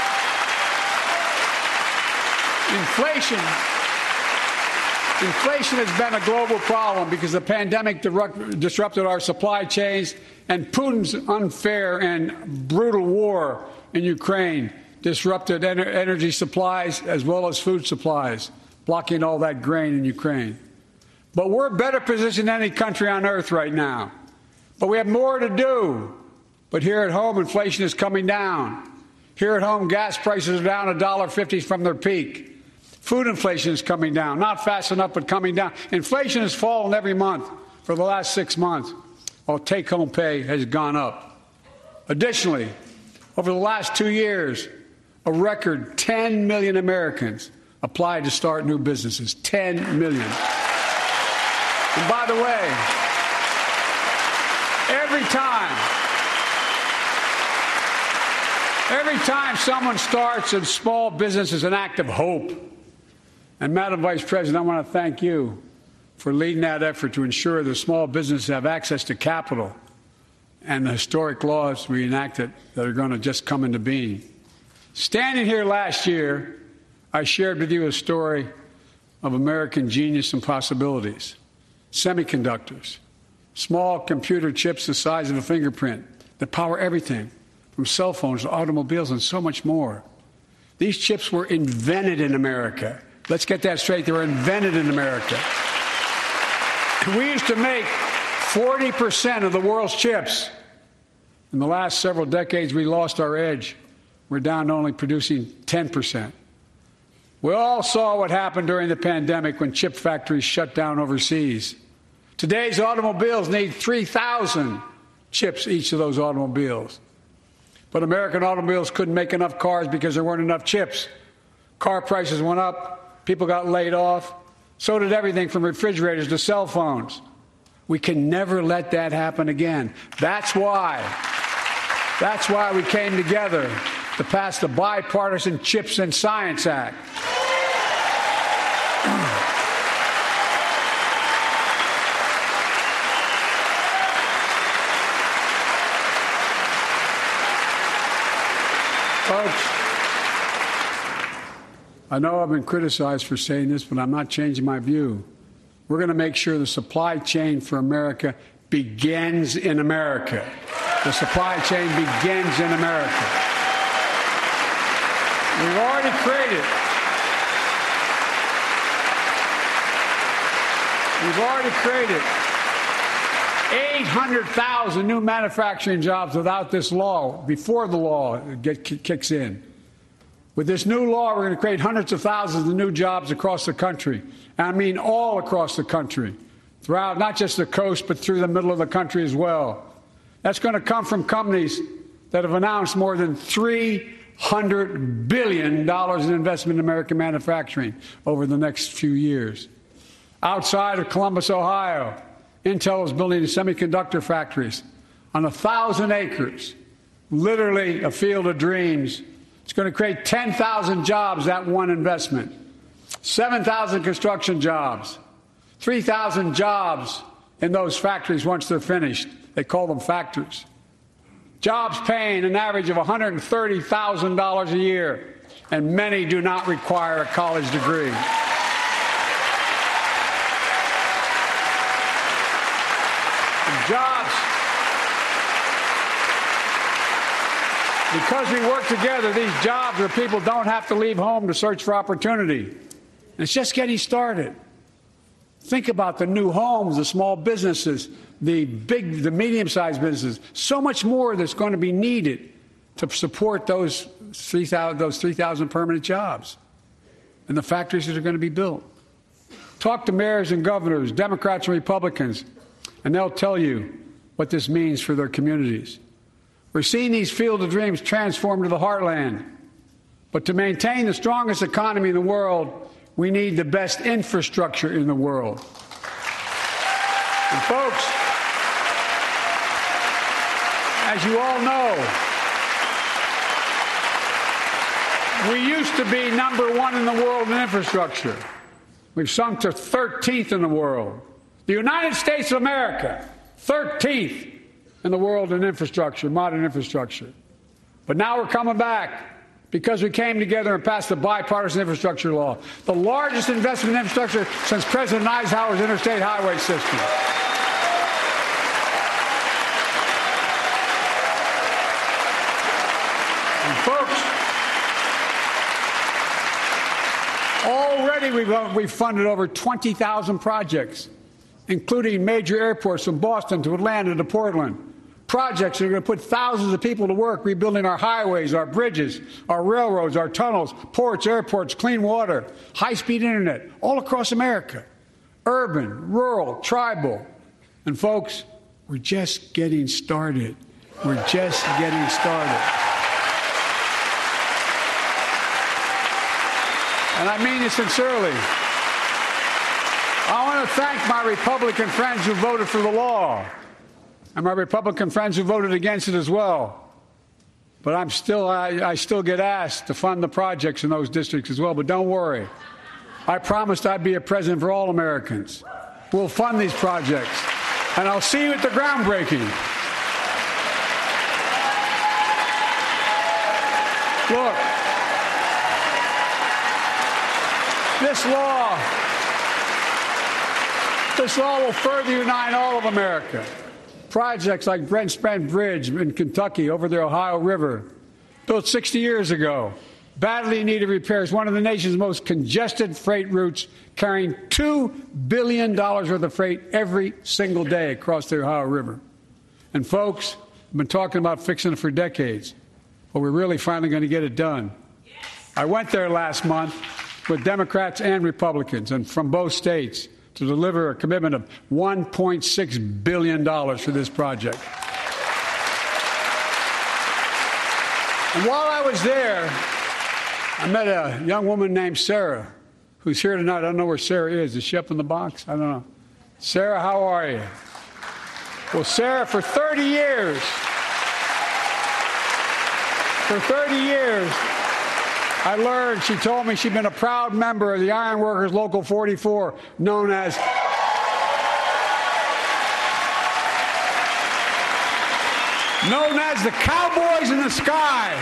inflation, inflation has been a global problem because the pandemic disrupted our supply chains, and Putin's unfair and brutal war in Ukraine disrupted ener- energy supplies as well as food supplies, blocking all that grain in Ukraine. But we're better positioned than any country on earth right now. But we have more to do. But here at home, inflation is coming down. Here at home, gas prices are down one dollar fifty from their peak. Food inflation is coming down. Not fast enough, but coming down. Inflation has fallen every month for the last six months, while take-home pay has gone up. Additionally, over the last two years, a record ten million Americans applied to start new businesses. ten million. And by the way, every time, every time someone starts a small business is an act of hope. And Madam Vice President, I want to thank you for leading that effort to ensure that small businesses have access to capital and the historic laws we enacted that are going to just come into being. Standing here last year, I shared with you a story of American genius and possibilities. Semiconductors, Small computer chips the size of a fingerprint that power everything from cell phones to automobiles and so much more. These chips were invented in America. Let's get that straight. They were invented in America. We used to make forty percent of the world's chips. In the last several decades, we lost our edge. We're down to only producing ten percent. We all saw what happened during the pandemic when chip factories shut down overseas. Today's automobiles need three thousand chips, each of those automobiles. But American automobiles couldn't make enough cars because there weren't enough chips. Car prices went up, people got laid off, so did everything from refrigerators to cell phones. We can never let that happen again. That's why, that's why we came together to pass the Bipartisan Chips and Science Act. Folks, I know I've been criticized for saying this, but I'm not changing my view. We're going to make sure the supply chain for America begins in America. The supply chain begins in America. We've already created, we've already created eight hundred thousand new manufacturing jobs without this law, before the law get, kicks in. With this new law, we're going to create hundreds of thousands of new jobs across the country. And I mean all across the country, throughout not just the coast, but through the middle of the country as well. That's going to come from companies that have announced more than three hundred billion dollars in investment in American manufacturing over the next few years. Outside of Columbus, Ohio, Intel is building semiconductor factories on a thousand acres, literally a field of dreams. It's going to create ten thousand jobs, that one investment, seven thousand construction jobs, three thousand jobs in those factories once they're finished. They call them factories. Jobs paying an average of one hundred thirty thousand dollars a year, and many do not require a college degree. Jobs. Because we work together, these jobs where people don't have to leave home to search for opportunity. And it's just getting started. Think about the new homes, the small businesses, the big, the medium-sized businesses. So much more that's going to be needed to support those three thousand, those three thousand permanent jobs and the factories that are going to be built. Talk to mayors and governors, Democrats and Republicans, and they'll tell you what this means for their communities. We're seeing these field of dreams transform to the heartland. But to maintain the strongest economy in the world, we need the best infrastructure in the world. And folks, as you all know, we used to be number one in the world in infrastructure. We've sunk to thirteenth in the world. The United States of America, thirteenth in the world in infrastructure, modern infrastructure. But now we're coming back because we came together and passed the bipartisan infrastructure law, the largest investment in infrastructure since President Eisenhower's interstate highway system. And folks, already we've, we've funded over twenty thousand projects, including major airports from Boston to Atlanta to Portland. Projects that are going to put thousands of people to work rebuilding our highways, our bridges, our railroads, our tunnels, ports, airports, clean water, high-speed internet, all across America. Urban, rural, tribal. And folks, we're just getting started. We're just getting started. And I mean it sincerely. I want to thank my Republican friends who voted for the law, and my Republican friends who voted against it as well. But I'm still, I, I still get asked to fund the projects in those districts as well. But don't worry. I promised I'd be a president for all Americans. We'll fund these projects. And I'll see you at the groundbreaking. Look, this law, the This law will further unite all of America. Projects like Brent Spence Bridge in Kentucky over the Ohio River, built sixty years ago, badly needed repairs, one of the nation's most congested freight routes, carrying two billion dollars worth of freight every single day across the Ohio River. And folks, we've been talking about fixing it for decades, but we're really finally going to get it done. I went there last month with Democrats and Republicans and from both states to deliver a commitment of one point six billion dollars for this project. And while I was there, I met a young woman named Sarah, who's here tonight. I don't know where Sarah is. Is she up in the box? I don't know. Sarah, how are you? Well, Sarah, for thirty years, for thirty years, I learned, she told me she'd been a proud member of the Iron Workers Local forty-four, known as known as the Cowboys in the Sky.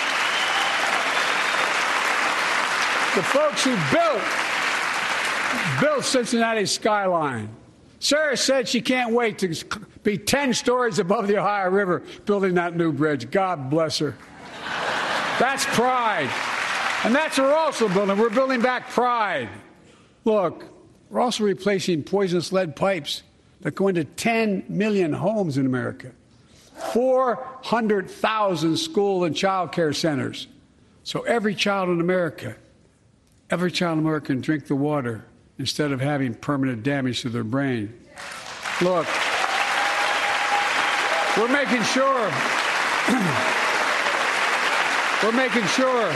The folks who built, built Cincinnati's skyline. Sarah said she can't wait to be ten stories above the Ohio River building that new bridge. God bless her. That's pride. And that's what we're also building. We're building back pride. Look, we're also replacing poisonous lead pipes that go into ten million homes in America, four hundred thousand school and child care centers. So every child in America, every child in America can drink the water instead of having permanent damage to their brain. Look, we're making sure, we're making sure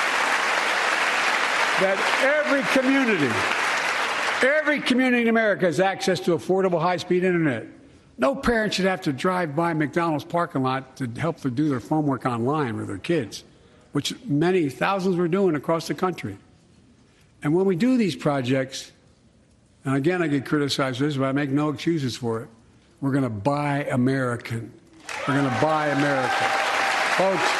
that every community, every community in America has access to affordable high-speed internet. No parent should have to drive by McDonald's parking lot to help them do their homework online with their kids, which many thousands were doing across the country. And when we do these projects, and again I get criticized for this, but I make no excuses for it, we're going to buy American. We're going to buy America. Folks,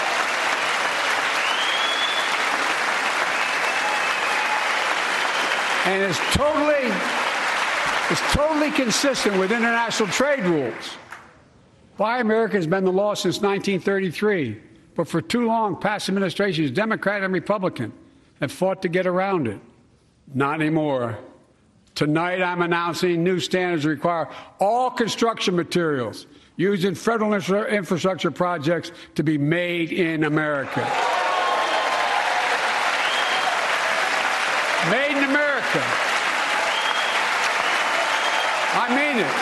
and it's totally, it's totally consistent with international trade rules. Buy America has been the law since nineteen thirty-three, but for too long, past administrations, Democrat and Republican, have fought to get around it. Not anymore. Tonight, I'm announcing new standards that require all construction materials used in federal infrastructure projects to be made in America. Made in America. I mean it.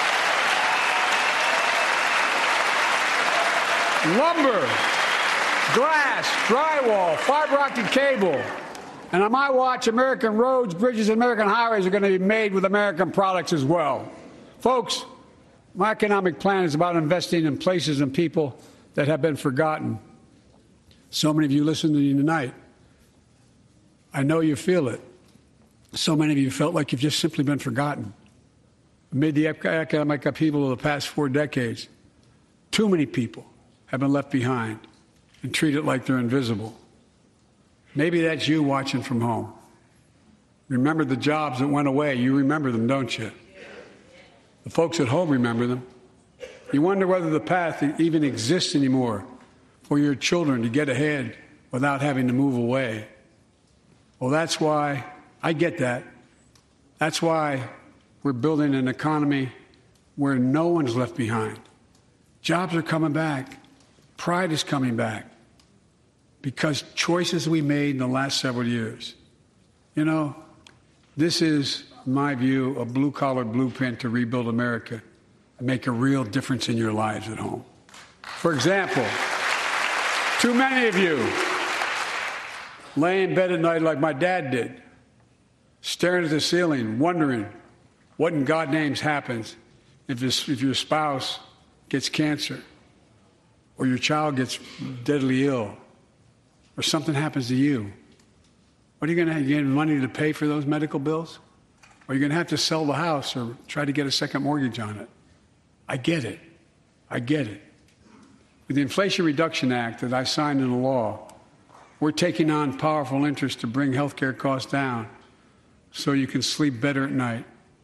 Lumber, glass, drywall, fiber optic cable. And on my watch, American roads, bridges, and American highways are going to be made with American products as well. Folks, my economic plan is about investing in places and people that have been forgotten. So many of you listening to me tonight, I know you feel it. So many of you felt like you've just simply been forgotten. Amid the economic upheaval of the past four decades, too many people have been left behind and treated like they're invisible. Maybe that's you watching from home. Remember the jobs that went away. You remember them, don't you? The folks at home remember them. You wonder whether the path even exists anymore for your children to get ahead without having to move away. Well, that's why I get that. That's why we're building an economy where no one's left behind. Jobs are coming back. Pride is coming back. Because choices we made in the last several years. You know, this is, in my view, a blue-collar blueprint to rebuild America and make a real difference in your lives at home. For example, too many of you lay in bed at night like my dad did, staring at the ceiling, wondering what in God's name happens if, this, if your spouse gets cancer or your child gets deadly ill, or something happens to you. What are you going to have? You get money to pay for those medical bills? Or are you going to have to sell the house or try to get a second mortgage on it? I get it. I get it. With the Inflation Reduction Act that I signed into law, we're taking on powerful interests to bring health care costs down so you can sleep better at night.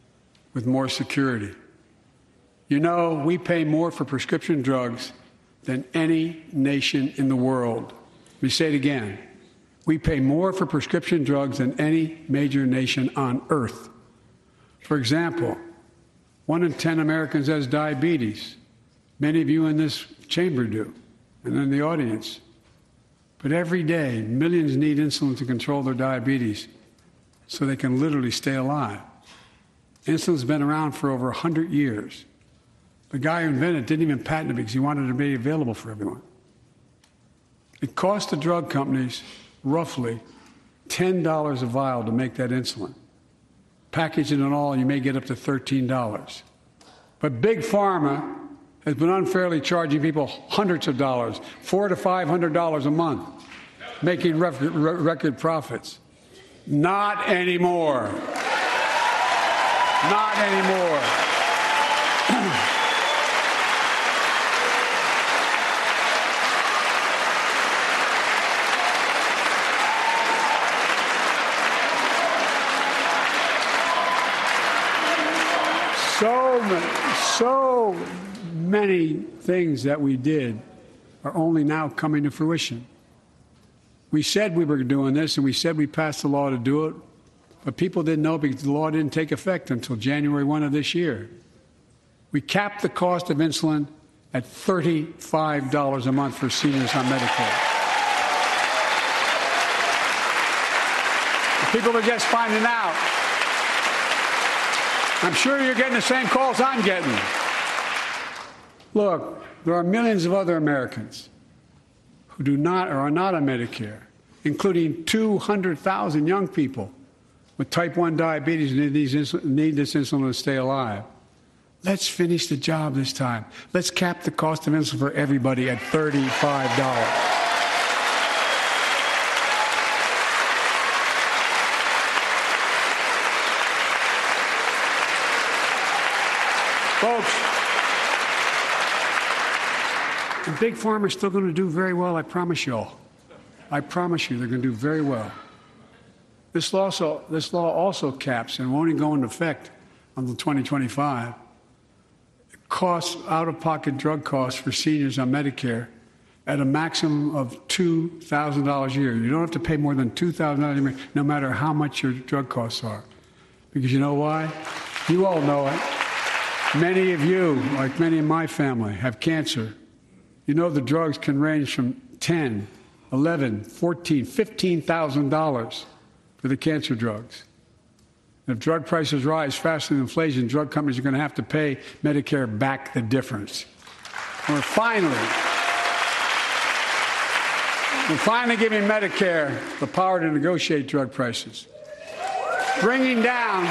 with more security. You know, we pay more for prescription drugs than any nation in the world. Let me say it again. We pay more for prescription drugs than any major nation on earth. For example, one in ten Americans has diabetes. Many of you in this chamber do, and in the audience. But every day, millions need insulin to control their diabetes so they can literally stay alive. Insulin's been around for over one hundred years. The guy who invented it didn't even patent it because he wanted it to be available for everyone. It cost the drug companies roughly ten dollars a vial to make that insulin. Packaging it all, you may get up to thirteen dollars. But Big Pharma has been unfairly charging people hundreds of dollars, four to five hundred dollars a month, making record, record profits. Not anymore. Not anymore. So many, so many things that we did are only now coming to fruition. We said we were doing this, and we said we passed the law to do it, but people didn't know because the law didn't take effect until January first of this year. We capped the cost of insulin at thirty-five dollars a month for seniors on Medicare. People are just finding out. I'm sure you're getting the same calls I'm getting. Look, there are millions of other Americans who do not or are not on Medicare, including two hundred thousand young people with type one diabetes who need, these insul- need this insulin to stay alive. Let's finish the job this time. Let's cap the cost of insulin for everybody at thirty-five dollars. Folks, and Big Pharma is still going to do very well, I promise you all. I promise you they're going to do very well. This law also, this law also caps, and won't even go into effect until twenty twenty-five, costs, out-of-pocket drug costs for seniors on Medicare at a maximum of two thousand dollars a year. You don't have to pay more than two thousand dollars a year, no matter how much your drug costs are. Because you know why? You all know it. Many of you, like many in my family, have cancer. You know the drugs can range from ten, eleven, fourteen, fifteen thousand dollars for the cancer drugs. And if drug prices rise faster than inflation, drug companies are going to have to pay Medicare back the difference. We're finally, we're finally giving Medicare the power to negotiate drug prices, bringing down.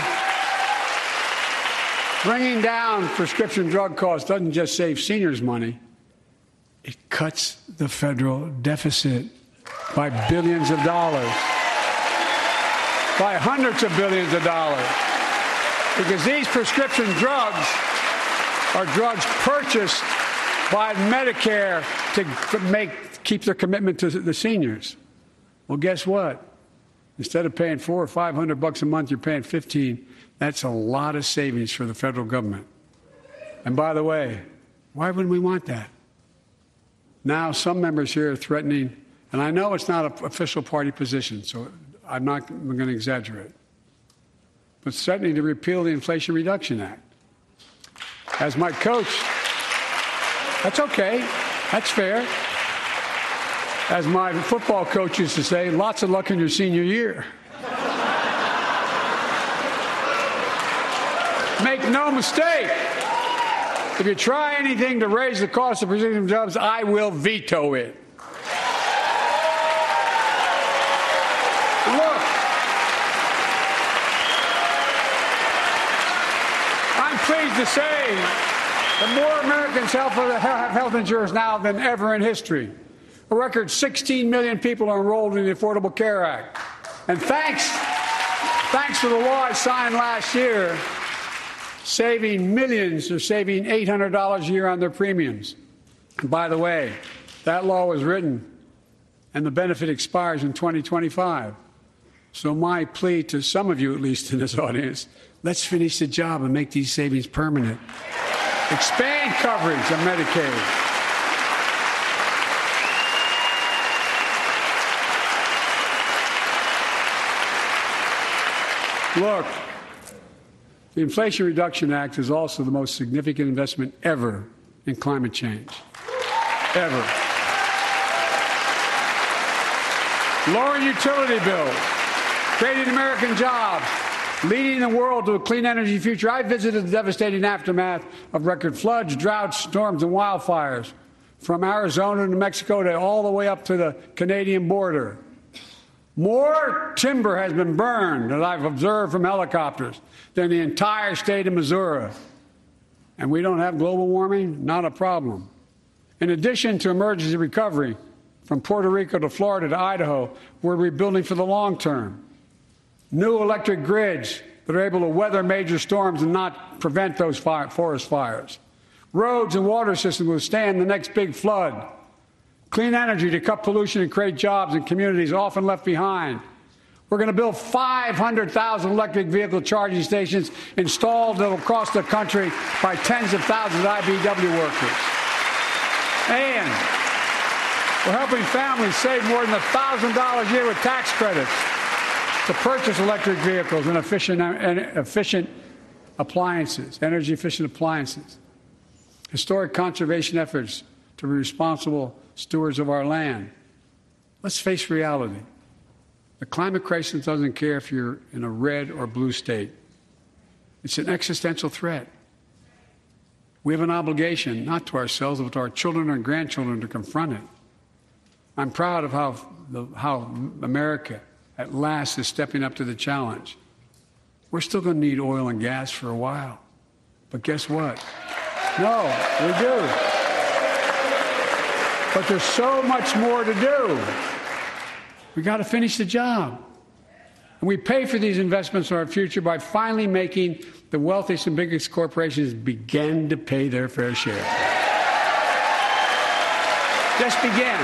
Bringing down prescription drug costs doesn't just save seniors money, it cuts the federal deficit by billions of dollars, by hundreds of billions of dollars. Because these prescription drugs are drugs purchased by Medicare to make, keep their commitment to the seniors. Well, guess what? Instead of paying four or five hundred bucks a month, you're paying fifteen. That's a lot of savings for the federal government. And by the way, why wouldn't we want that? Now, some members here are threatening, and I know it's not an official party position, so I'm not going to exaggerate, but threatening to repeal the Inflation Reduction Act. As my coach, that's okay, that's fair. As my football coach used to say, lots of luck in your senior year. Make no mistake, if you try anything to raise the cost of prescription drugs, I will veto it. Look, I'm pleased to say that more Americans have health insurance now than ever in history. A record sixteen million people are enrolled in the Affordable Care Act. And thanks, thanks to the law I signed last year, saving millions or saving eight hundred dollars a year on their premiums. And by the way, that law was written and the benefit expires in twenty twenty-five. So my plea to some of you, at least in this audience, let's finish the job and make these savings permanent. Expand coverage of Medicaid. Look, the Inflation Reduction Act is also the most significant investment ever in climate change. Ever. Lowering utility bills, creating American jobs, leading the world to a clean energy future. I visited the devastating aftermath of record floods, droughts, storms, and wildfires from Arizona to Mexico to all the way up to the Canadian border. More timber has been burned, as I've observed from helicopters, than the entire state of Missouri. And we don't have global warming? Not a problem. In addition to emergency recovery, from Puerto Rico to Florida to Idaho, we're rebuilding for the long term. New electric grids that are able to weather major storms and not prevent those fire, forest fires. Roads and water systems withstand the next big flood. Clean energy to cut pollution and create jobs in communities often left behind. We're going to build five hundred thousand electric vehicle charging stations installed across the country by tens of thousands of I B E W workers. And we're helping families save more than one thousand dollars a year with tax credits to purchase electric vehicles and efficient, and efficient appliances, energy-efficient appliances. Historic conservation efforts to be responsible stewards of our land. Let's face reality. The climate crisis doesn't care if you're in a red or blue state. It's an existential threat. We have an obligation, not to ourselves, but to our children and grandchildren, to confront it. I'm proud of how, the, how America, at last, is stepping up to the challenge. We're still going to need oil and gas for a while. But guess what? No, we do. But there's so much more to do. We got to finish the job. And we pay for these investments in our future by finally making the wealthiest and biggest corporations begin to pay their fair share. Just begin.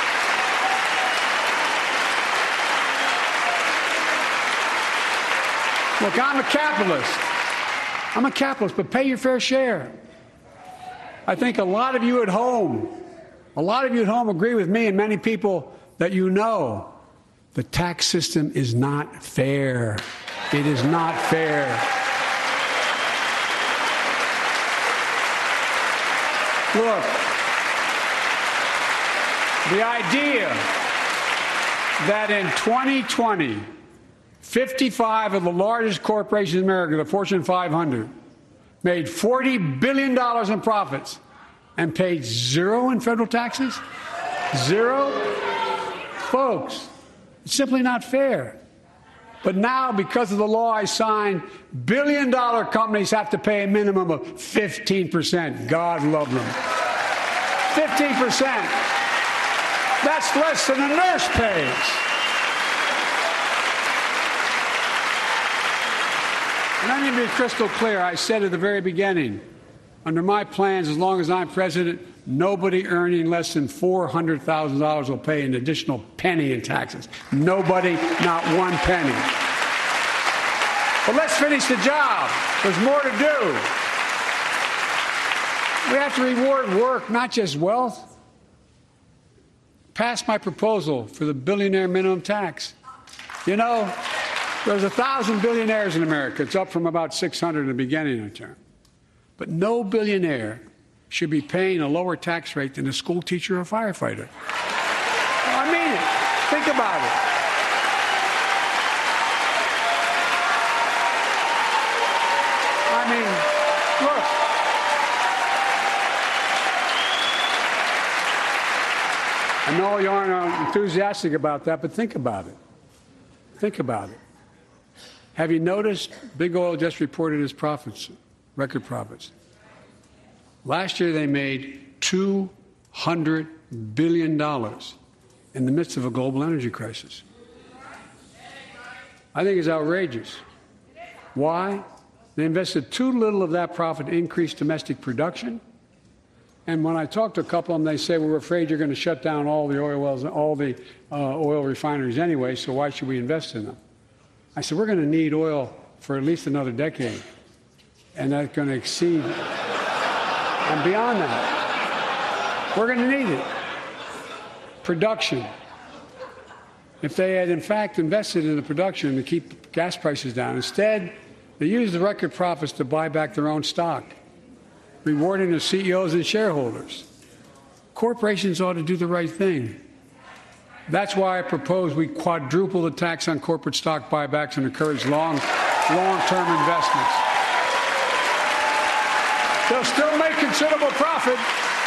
Look, I'm a capitalist. I'm a capitalist, but pay your fair share. I think a lot of you at home, a lot of you at home agree with me and many people that you know. The tax system is not fair. It is not fair. Look, the idea that in twenty twenty, fifty-five of the largest corporations in America, the Fortune five hundred, made forty billion dollars in profits and paid zero in federal taxes? Zero? Folks, it's simply not fair. But now, because of the law I signed, billion-dollar companies have to pay a minimum of fifteen percent. God love them. fifteen percent. That's less than a nurse pays. And let me be crystal clear. I said at the very beginning, under my plans, as long as I'm president, nobody earning less than four hundred thousand dollars will pay an additional penny in taxes. Nobody, not one penny. But let's finish the job. There's more to do. We have to reward work, not just wealth. Pass my proposal for the billionaire minimum tax. You know, there's a thousand billionaires in America. It's up from about six hundred in the beginning of the term. But no billionaire should be paying a lower tax rate than a school teacher or a firefighter. I mean it. Think about it. I mean, look. I know you aren't enthusiastic about that, but think about it. Think about it. Have you noticed Big Oil just reported its profits, record profits? Last year they made two hundred billion dollars in the midst of a global energy crisis. I think it's outrageous. Why? They invested too little of that profit to increase domestic production. And when I talk to a couple of them, they say, well, we're afraid you're going to shut down all the oil wells, all the uh, oil refineries anyway, so why should we invest in them? I said, we're going to need oil for at least another decade. And that's going to exceed and beyond that. We're going to need it. Production. If they had, in fact, invested in the production to keep gas prices down, instead, they used the record profits to buy back their own stock, rewarding the C E Os and shareholders. Corporations ought to do the right thing. That's why I propose we quadruple the tax on corporate stock buybacks and encourage long, long-term investments. They'll still make considerable profit.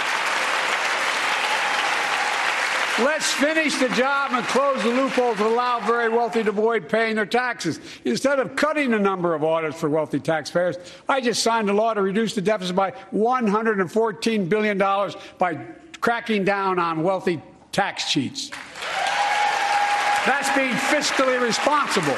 Let's finish the job and close the loopholes that allow very wealthy to avoid paying their taxes. Instead of cutting the number of audits for wealthy taxpayers, I just signed a law to reduce the deficit by one hundred fourteen billion dollars by cracking down on wealthy tax cheats. That's being fiscally responsible.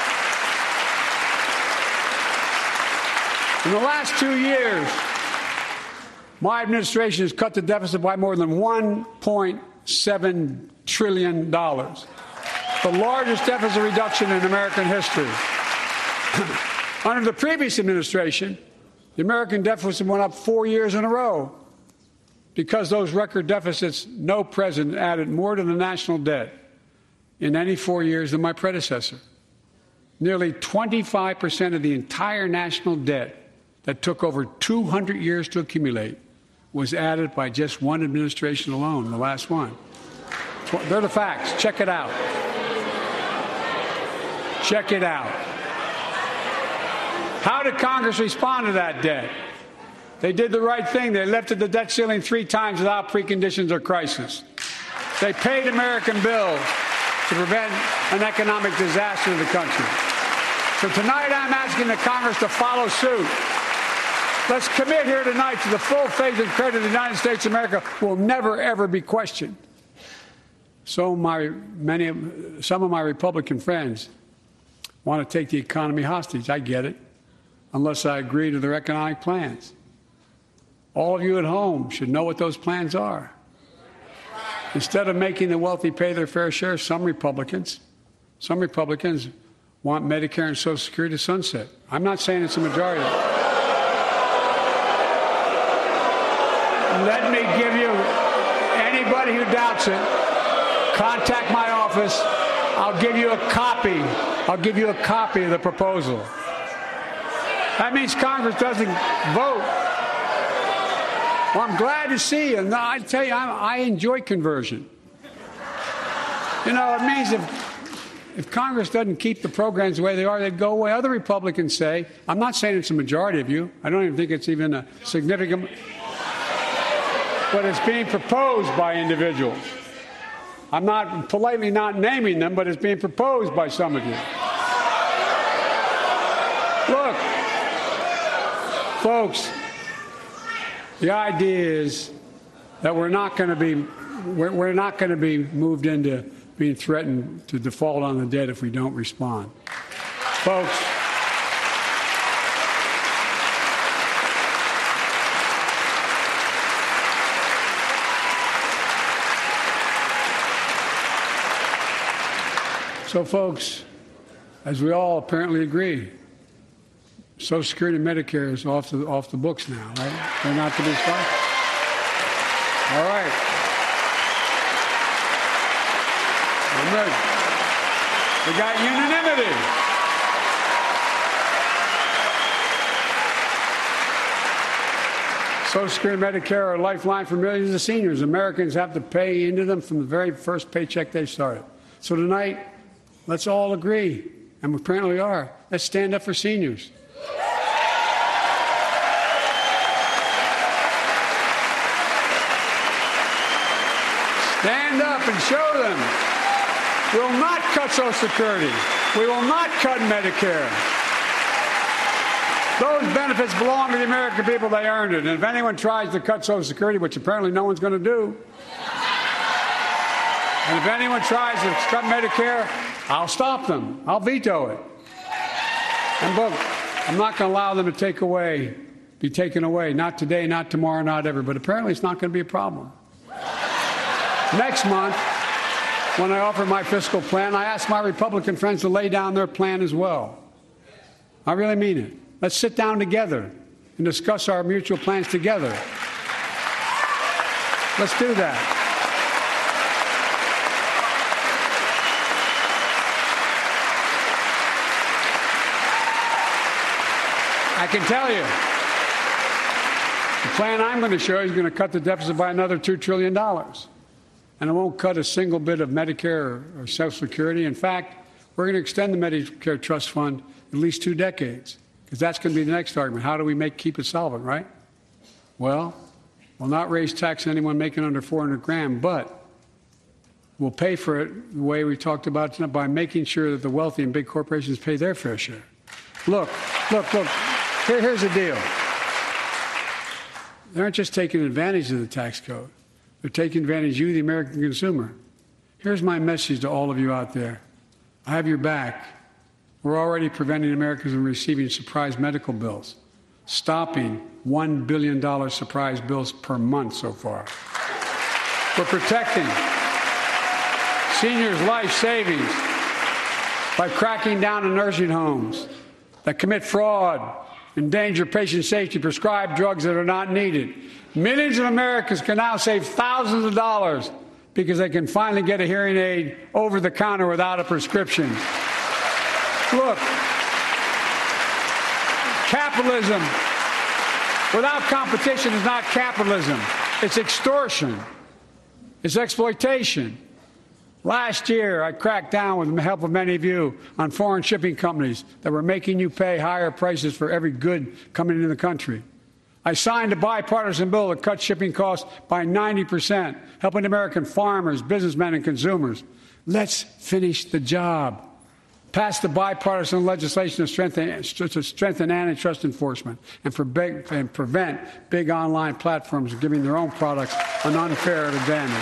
In the last two years, my administration has cut the deficit by more than one point seven trillion dollars, the largest deficit reduction in American history. Under the previous administration, the American deficit went up four years in a row. Because those record deficits, no president added more to the national debt in any four years than my predecessor. Nearly twenty-five percent of the entire national debt that took over two hundred years to accumulate was added by just one administration alone, the last one. They're the facts. Check it out. Check it out. How did Congress respond to that debt? They did the right thing. They lifted the debt ceiling three times without preconditions or crisis. They paid American bills to prevent an economic disaster in the country. So tonight I'm asking the Congress to follow suit. Let's commit here tonight to the full faith and credit of the United States of America will never, ever be questioned. So my, many, some of my Republican friends want to take the economy hostage. I get it, unless I agree to their economic plans. All of you at home should know what those plans are. Instead of making the wealthy pay their fair share, some Republicans, some Republicans want Medicare and Social Security to sunset. I'm not saying it's a majority. Let me give you, anybody who doubts it, contact my office. I'll give you a copy. I'll give you a copy of the proposal. That means Congress doesn't vote. Well, I'm glad to see you. No, I tell you, I, I enjoy conversion. You know, it means if, if Congress doesn't keep the programs the way they are, they'd go away. Other Republicans say, I'm not saying it's a majority of you. I don't even think it's even a significant, but it's being proposed by individuals. I'm not politely not naming them, but it's being proposed by some of you. Look, folks, the idea is that we're not going to be we're, we're not going to be moved into being threatened to default on the debt if we don't respond. Folks, So, folks, as we all apparently agree, Social Security and Medicare is off the, off the books now, right? They're not to be stopped. All right. I'm ready. We got unanimity. Social Security and Medicare are a lifeline for millions of seniors. Americans have to pay into them from the very first paycheck they started. So tonight, let's all agree, and we apparently are, let's stand up for seniors. Stand up and show them. We will not cut Social Security. We will not cut Medicare. Those benefits belong to the American people. They earned it. And if anyone tries to cut Social Security, which apparently no one's going to do, and if anyone tries to cut Medicare, I'll stop them. I'll veto it. And look, I'm not going to allow them to take away, be taken away. Not today, not tomorrow, not ever. But apparently it's not going to be a problem. Next month, when I offered my fiscal plan, I asked my Republican friends to lay down their plan as well. I really mean it. Let's sit down together and discuss our mutual plans together. Let's do that. I can tell you, the plan I'm going to show you is going to cut the deficit by another two trillion dollars. And it won't cut a single bit of Medicare or Social Security. In fact, we're going to extend the Medicare Trust Fund at least two decades, because that's going to be the next argument. How do we make keep it solvent, right? Well, we'll not raise tax on anyone making under four hundred grand, but we'll pay for it the way we talked about tonight, by making sure that the wealthy and big corporations pay their fair share. Look, look, look. Here, here's the deal. They aren't just taking advantage of the tax code. They're taking advantage of you, the American consumer. Here's my message to all of you out there. I have your back. We're already preventing Americans from receiving surprise medical bills, stopping one billion dollars surprise bills per month so far. We're protecting seniors' life savings by cracking down on nursing homes that commit fraud, endanger patient safety, prescribe drugs that are not needed. Millions of Americans can now save thousands of dollars because they can finally get a hearing aid over the counter without a prescription. Look, capitalism without competition is not capitalism. It's extortion. It's exploitation. Last year, I cracked down with the help of many of you on foreign shipping companies that were making you pay higher prices for every good coming into the country. I signed a bipartisan bill that cut shipping costs by ninety percent, helping American farmers, businessmen, and consumers. Let's finish the job. Pass the bipartisan legislation to strengthen, to strengthen antitrust enforcement and, for big, and prevent big online platforms from giving their own products an unfair advantage.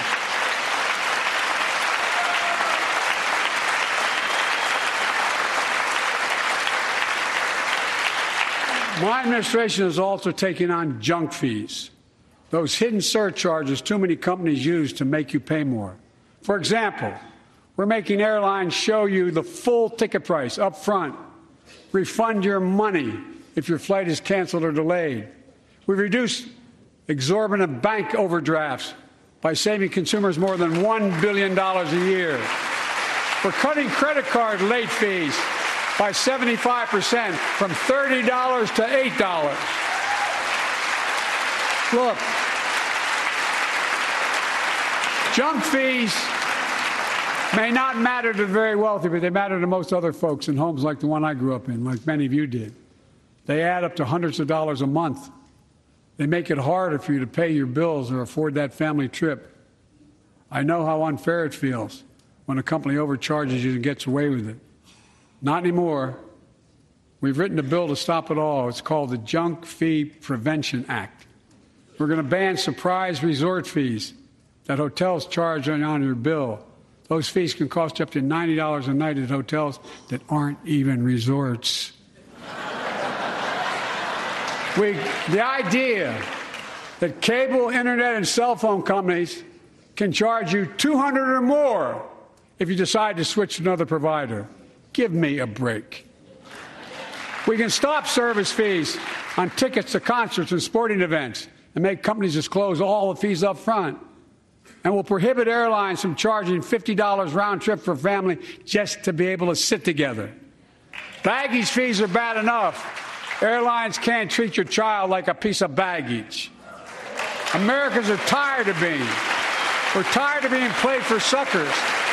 My administration is also taking on junk fees, those hidden surcharges too many companies use to make you pay more. For example, we're making airlines show you the full ticket price up front, refund your money if your flight is canceled or delayed. We've reduced exorbitant bank overdrafts by saving consumers more than one billion dollars a year. We're cutting credit card late fees by seventy-five percent, from thirty dollars to eight dollars. Look, junk fees may not matter to the very wealthy, but they matter to most other folks in homes like the one I grew up in, like many of you did. They add up to hundreds of dollars a month. They make it harder for you to pay your bills or afford that family trip. I know how unfair it feels when a company overcharges you and gets away with it. Not anymore. We've written a bill to stop it all. It's called the Junk Fee Prevention Act. We're going to ban surprise resort fees that hotels charge on your bill. Those fees can cost up to ninety dollars a night at hotels that aren't even resorts. we, the idea that cable, internet, and cell phone companies can charge you two hundred dollars or more if you decide to switch to another provider. Give me a break. We can stop service fees on tickets to concerts and sporting events and make companies disclose all the fees up front. And we'll prohibit airlines from charging fifty dollars round trip for a family just to be able to sit together. Baggage fees are bad enough. Airlines can't treat your child like a piece of baggage. Americans are tired of being. We're tired of being played for suckers.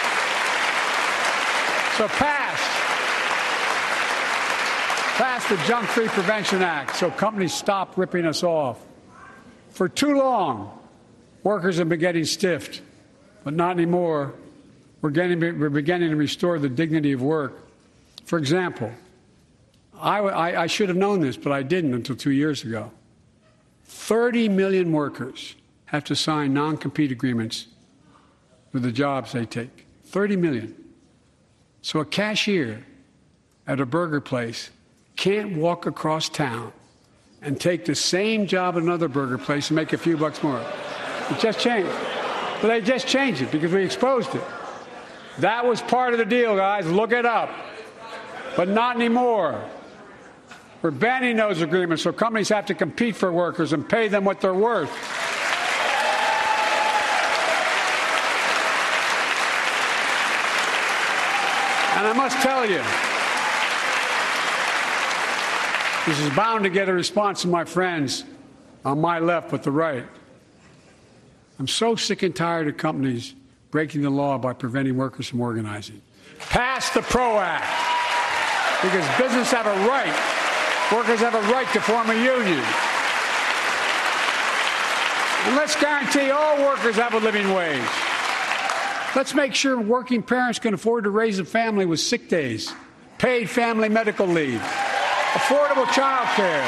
So pass. Pass the Junk Fee Prevention Act so companies stop ripping us off. For too long, workers have been getting stiffed, but not anymore. We're, getting, we're beginning to restore the dignity of work. For example, I, I, I should have known this, but I didn't until two years ago. thirty million workers have to sign non-compete agreements with the jobs they take. thirty million. So a cashier at a burger place can't walk across town and take the same job at another burger place and make a few bucks more. It just changed. But they just changed it because we exposed it. That was part of the deal, guys. Look it up. But not anymore. We're banning those agreements, so companies have to compete for workers and pay them what they're worth. And I must tell you, this is bound to get a response from my friends on my left but the right. I'm so sick and tired of companies breaking the law by preventing workers from organizing. Pass the PRO Act, because business have a right, workers have a right to form a union. And let's guarantee all workers have a living wage. Let's make sure working parents can afford to raise a family with sick days, paid family medical leave, affordable child care.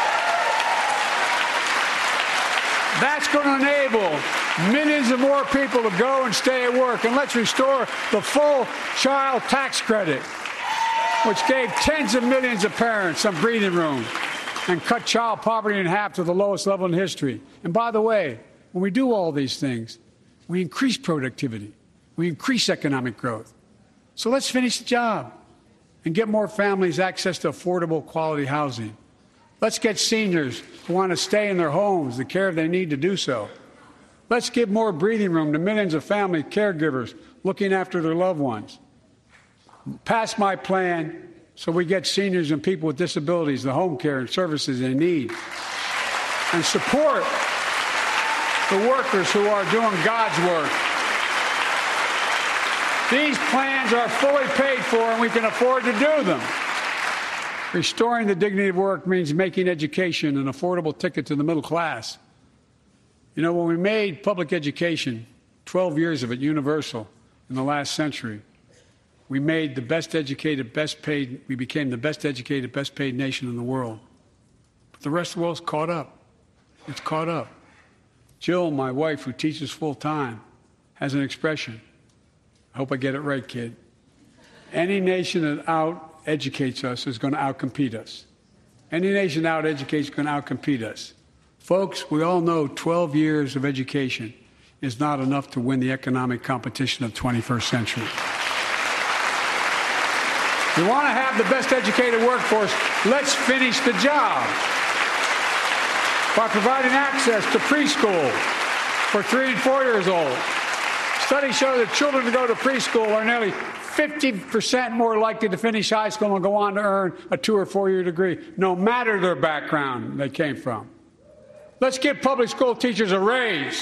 That's going to enable millions of more people to go and stay at work. And let's restore the full child tax credit, which gave tens of millions of parents some breathing room and cut child poverty in half to the lowest level in history. And by the way, when we do all these things, we increase productivity. We increase economic growth. So let's finish the job and get more families access to affordable, quality housing. Let's get seniors who want to stay in their homes the care they need to do so. Let's give more breathing room to millions of family caregivers looking after their loved ones. Pass my plan so we get seniors and people with disabilities the home care and services they need. And support the workers who are doing God's work. These plans are fully paid for, and we can afford to do them. Restoring the dignity of work means making education an affordable ticket to the middle class. You know, when we made public education, twelve years of it, universal in the last century, we made the best educated, best paid, we became the best educated, best paid nation in the world. But the rest of the world's caught up. It's caught up. Jill, my wife, who teaches full time, has an expression. I hope I get it right, kid. Any nation that out-educates us is going to out-compete us. Any nation that out-educates is going to out-compete us. Folks, we all know twelve years of education is not enough to win the economic competition of the twenty-first century. We want to have the best educated workforce. Let's finish the job by providing access to preschool for three and four years old. Studies show that children who go to preschool are nearly fifty percent more likely to finish high school and go on to earn a two or four year degree, no matter their background they came from. Let's give public school teachers a raise.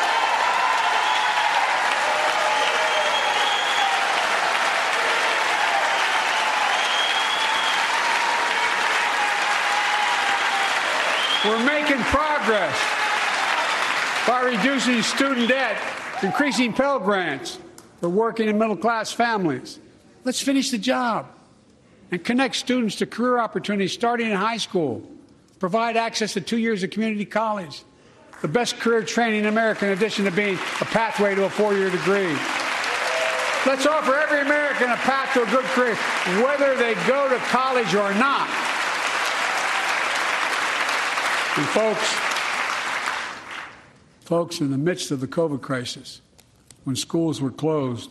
We're making progress by reducing student debt, increasing Pell Grants for working and middle-class families. Let's finish the job and connect students to career opportunities starting in high school. Provide access to two years of community college, the best career training in America, in addition to being a pathway to a four-year degree. Let's offer every American a path to a good career, whether they go to college or not. And folks, folks, in the midst of the COVID crisis, when schools were closed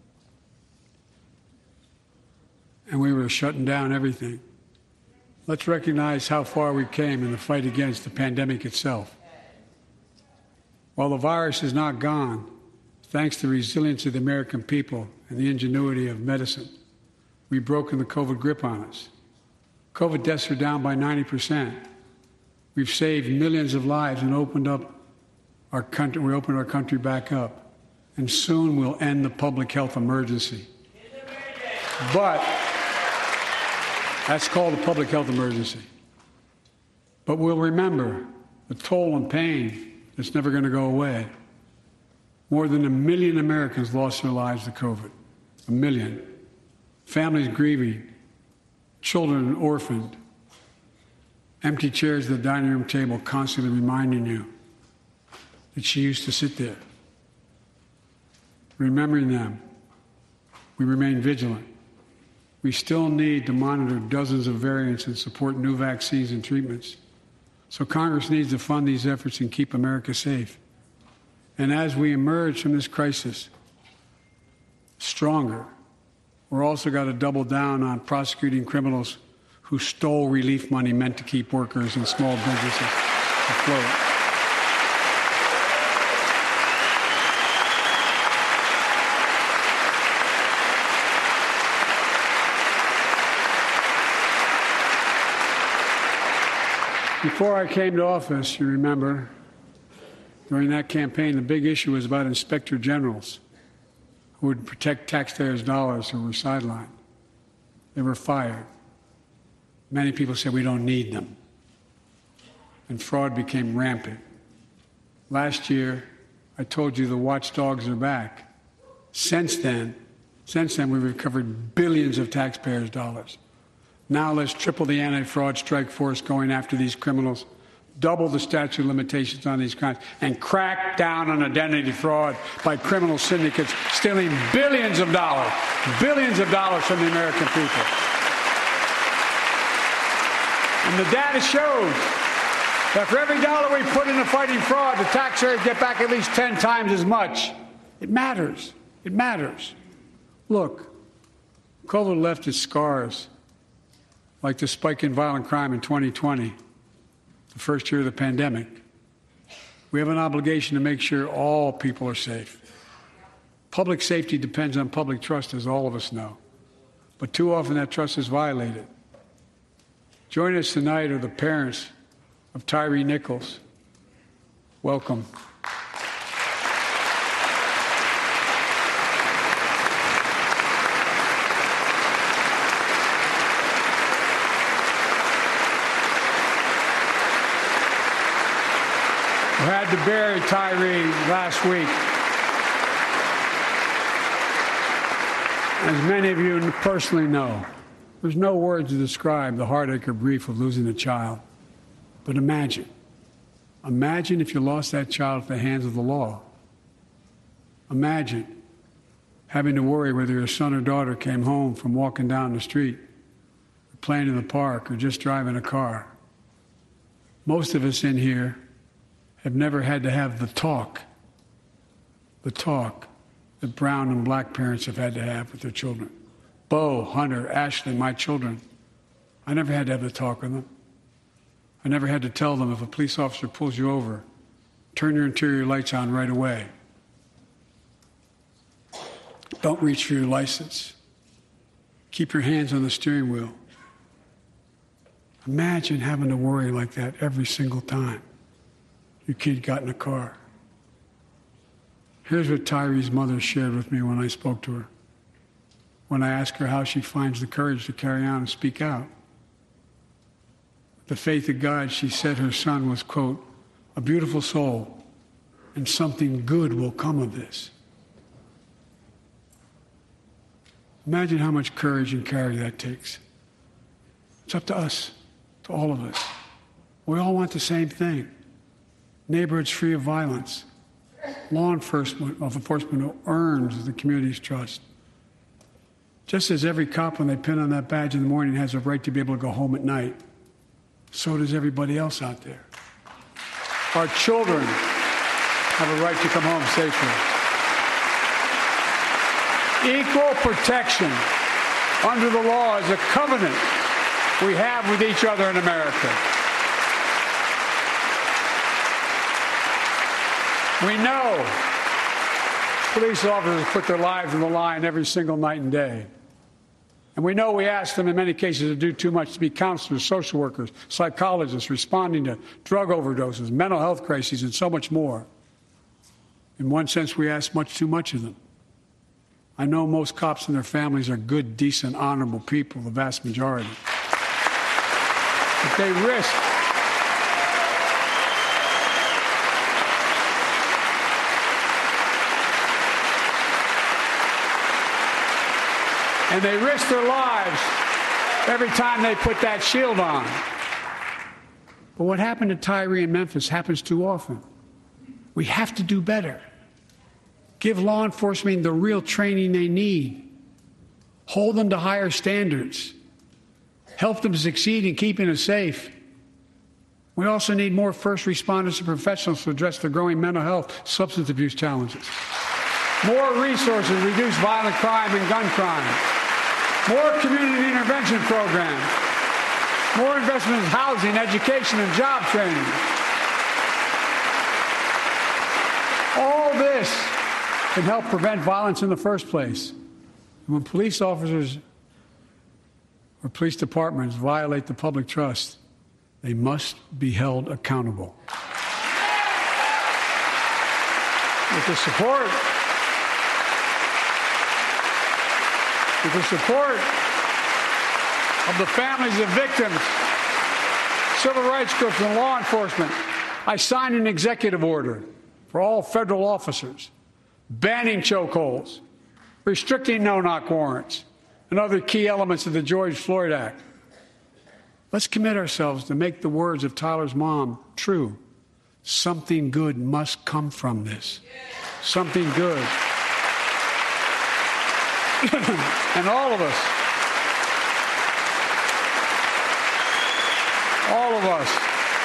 and we were shutting down everything, let's recognize how far we came in the fight against the pandemic itself. While the virus is not gone, thanks to the resilience of the American people and the ingenuity of medicine, we've broken the COVID grip on us. COVID deaths are down by ninety percent. We've saved millions of lives and opened up our country. We opened our country back up, and soon we'll end the public health emergency. But that's called a public health emergency. But we'll remember the toll and pain that's never going to go away. More than a million Americans lost their lives to COVID. A million. Families grieving, children orphaned, empty chairs at the dining room table constantly reminding you that she used to sit there. Remembering them, we remain vigilant. We still need to monitor dozens of variants and support new vaccines and treatments. So Congress needs to fund these efforts and keep America safe. And as we emerge from this crisis, stronger. We're also got to double down on prosecuting criminals who stole relief money meant to keep workers and small businesses afloat. Before I came to office, you remember, during that campaign, the big issue was about inspector generals who would protect taxpayers' dollars who were sidelined. They were fired. Many people said we don't need them. And fraud became rampant. Last year, I told you the watchdogs are back. Since then, since then, we've recovered billions of taxpayers' dollars. Now let's triple the anti-fraud strike force going after these criminals, double the statute of limitations on these crimes, and crack down on identity fraud by criminal syndicates stealing billions of dollars, billions of dollars from the American people. And the data shows that for every dollar we put into fighting fraud, the taxpayers get back at least ten times as much. It matters. It matters. Look, COVID left its scars, like the spike in violent crime in twenty twenty, the first year of the pandemic. We have an obligation to make sure all people are safe. Public safety depends on public trust, as all of us know. But too often that trust is violated. Joining us tonight are the parents of Tyree Nichols. Welcome. I had to bury Tyree last week. As many of you personally know, there's no words to describe the heartache or grief of losing a child. But imagine, imagine if you lost that child at the hands of the law. Imagine having to worry whether your son or daughter came home from walking down the street, or playing in the park, or just driving a car. Most of us in here have never had to have the talk, the talk that brown and black parents have had to have with their children. Bo, Hunter, Ashley, my children, I never had to have the talk with them. I never had to tell them if a police officer pulls you over, turn your interior lights on right away. Don't reach for your license. Keep your hands on the steering wheel. Imagine having to worry like that every single time your kid got in a car. Here's what Tyree's mother shared with me when I spoke to her. When I asked her how she finds the courage to carry on and speak out. The faith of God, she said her son was, quote, a beautiful soul, and something good will come of this. Imagine how much courage and courage that takes. It's up to us, to all of us. We all want the same thing. Neighborhoods free of violence. Law enforcement of enforcement who earns the community's trust. Just as every cop, when they pin on that badge in the morning, has a right to be able to go home at night, so does everybody else out there. Our children have a right to come home safely. Equal protection under the law is a covenant we have with each other in America. We know police officers put their lives on the line every single night and day. And we know we ask them in many cases to do too much, to be counselors, social workers, psychologists, responding to drug overdoses, mental health crises, and so much more. In one sense, we ask much too much of them. I know most cops and their families are good, decent, honorable people, the vast majority. But they risk And they risk their lives every time they put that shield on. But what happened to Tyree in Memphis happens too often. We have to do better. Give law enforcement the real training they need. Hold them to higher standards. Help them succeed in keeping us safe. We also need more first responders and professionals to address the growing mental health, substance abuse challenges. More resources to reduce violent crime and gun crime. More community intervention programs. More investment in housing, education, and job training. All this can help prevent violence in the first place. When police officers or police departments violate the public trust, they must be held accountable. With the support, with the support of the families of victims, civil rights groups, and law enforcement, I signed an executive order for all federal officers banning chokeholds, restricting no-knock warrants, and other key elements of the George Floyd Act. Let's commit ourselves to make the words of Tyler's mom true. Something good must come from this. Something good. And all of us, all of us,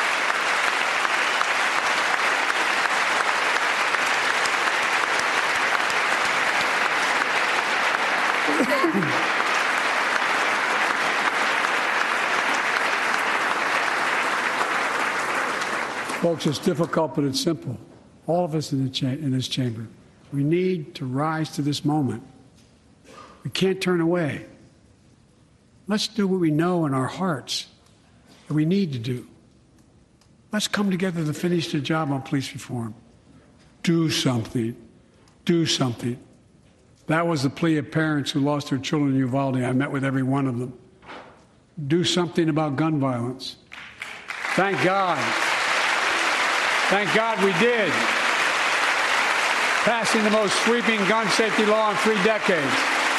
folks, it's difficult, but it's simple. All of us in, the cha- in this chamber, we need to rise to this moment. We can't turn away. Let's do what we know in our hearts that we need to do. Let's come together to finish the job on police reform. Do something. Do something. That was the plea of parents who lost their children in Uvalde. I met with every one of them. Do something about gun violence. Thank God. Thank God we did. Passing the most sweeping gun safety law in three decades.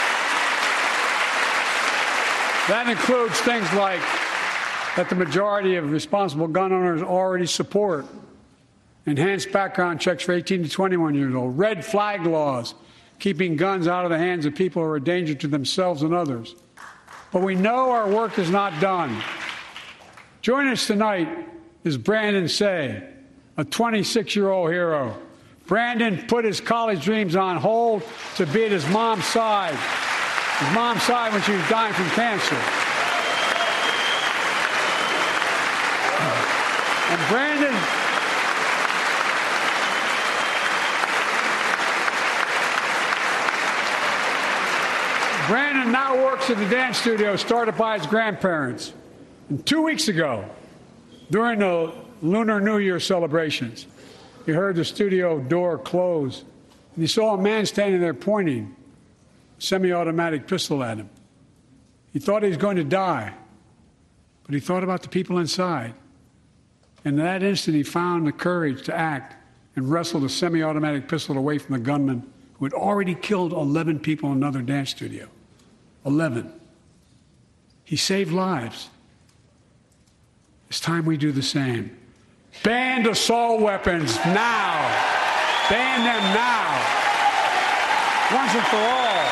That includes things like that the majority of responsible gun owners already support. Enhanced background checks for eighteen to twenty-one years old. Red flag laws, keeping guns out of the hands of people who are a danger to themselves and others. But we know our work is not done. Joining us tonight is Brandon Say, a twenty-six-year-old hero. Brandon put his college dreams on hold to be at his mom's side. His mom's side when she was dying from cancer. And Brandon, Brandon now works at the dance studio started by his grandparents. And two weeks ago, during the Lunar New Year celebrations, he heard the studio door close, and he saw a man standing there pointing a semi-automatic pistol at him. He thought he was going to die, but he thought about the people inside. And in that instant, he found the courage to act and wrestled a semi-automatic pistol away from the gunman who had already killed eleven people in another dance studio. eleven. He saved lives. It's time we do the same. Ban assault weapons now. Ban them now. Once and for all.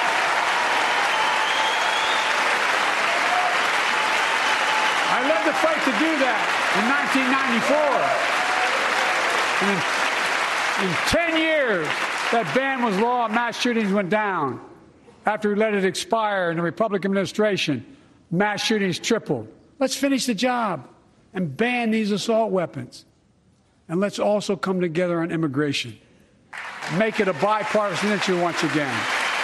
I led the fight to do that in nineteen ninety-four. And in, in ten years, that ban was law and mass shootings went down. After we let it expire in the Republican administration, mass shootings tripled. Let's finish the job and ban these assault weapons. And let's also come together on immigration. Make it a bipartisan issue once again.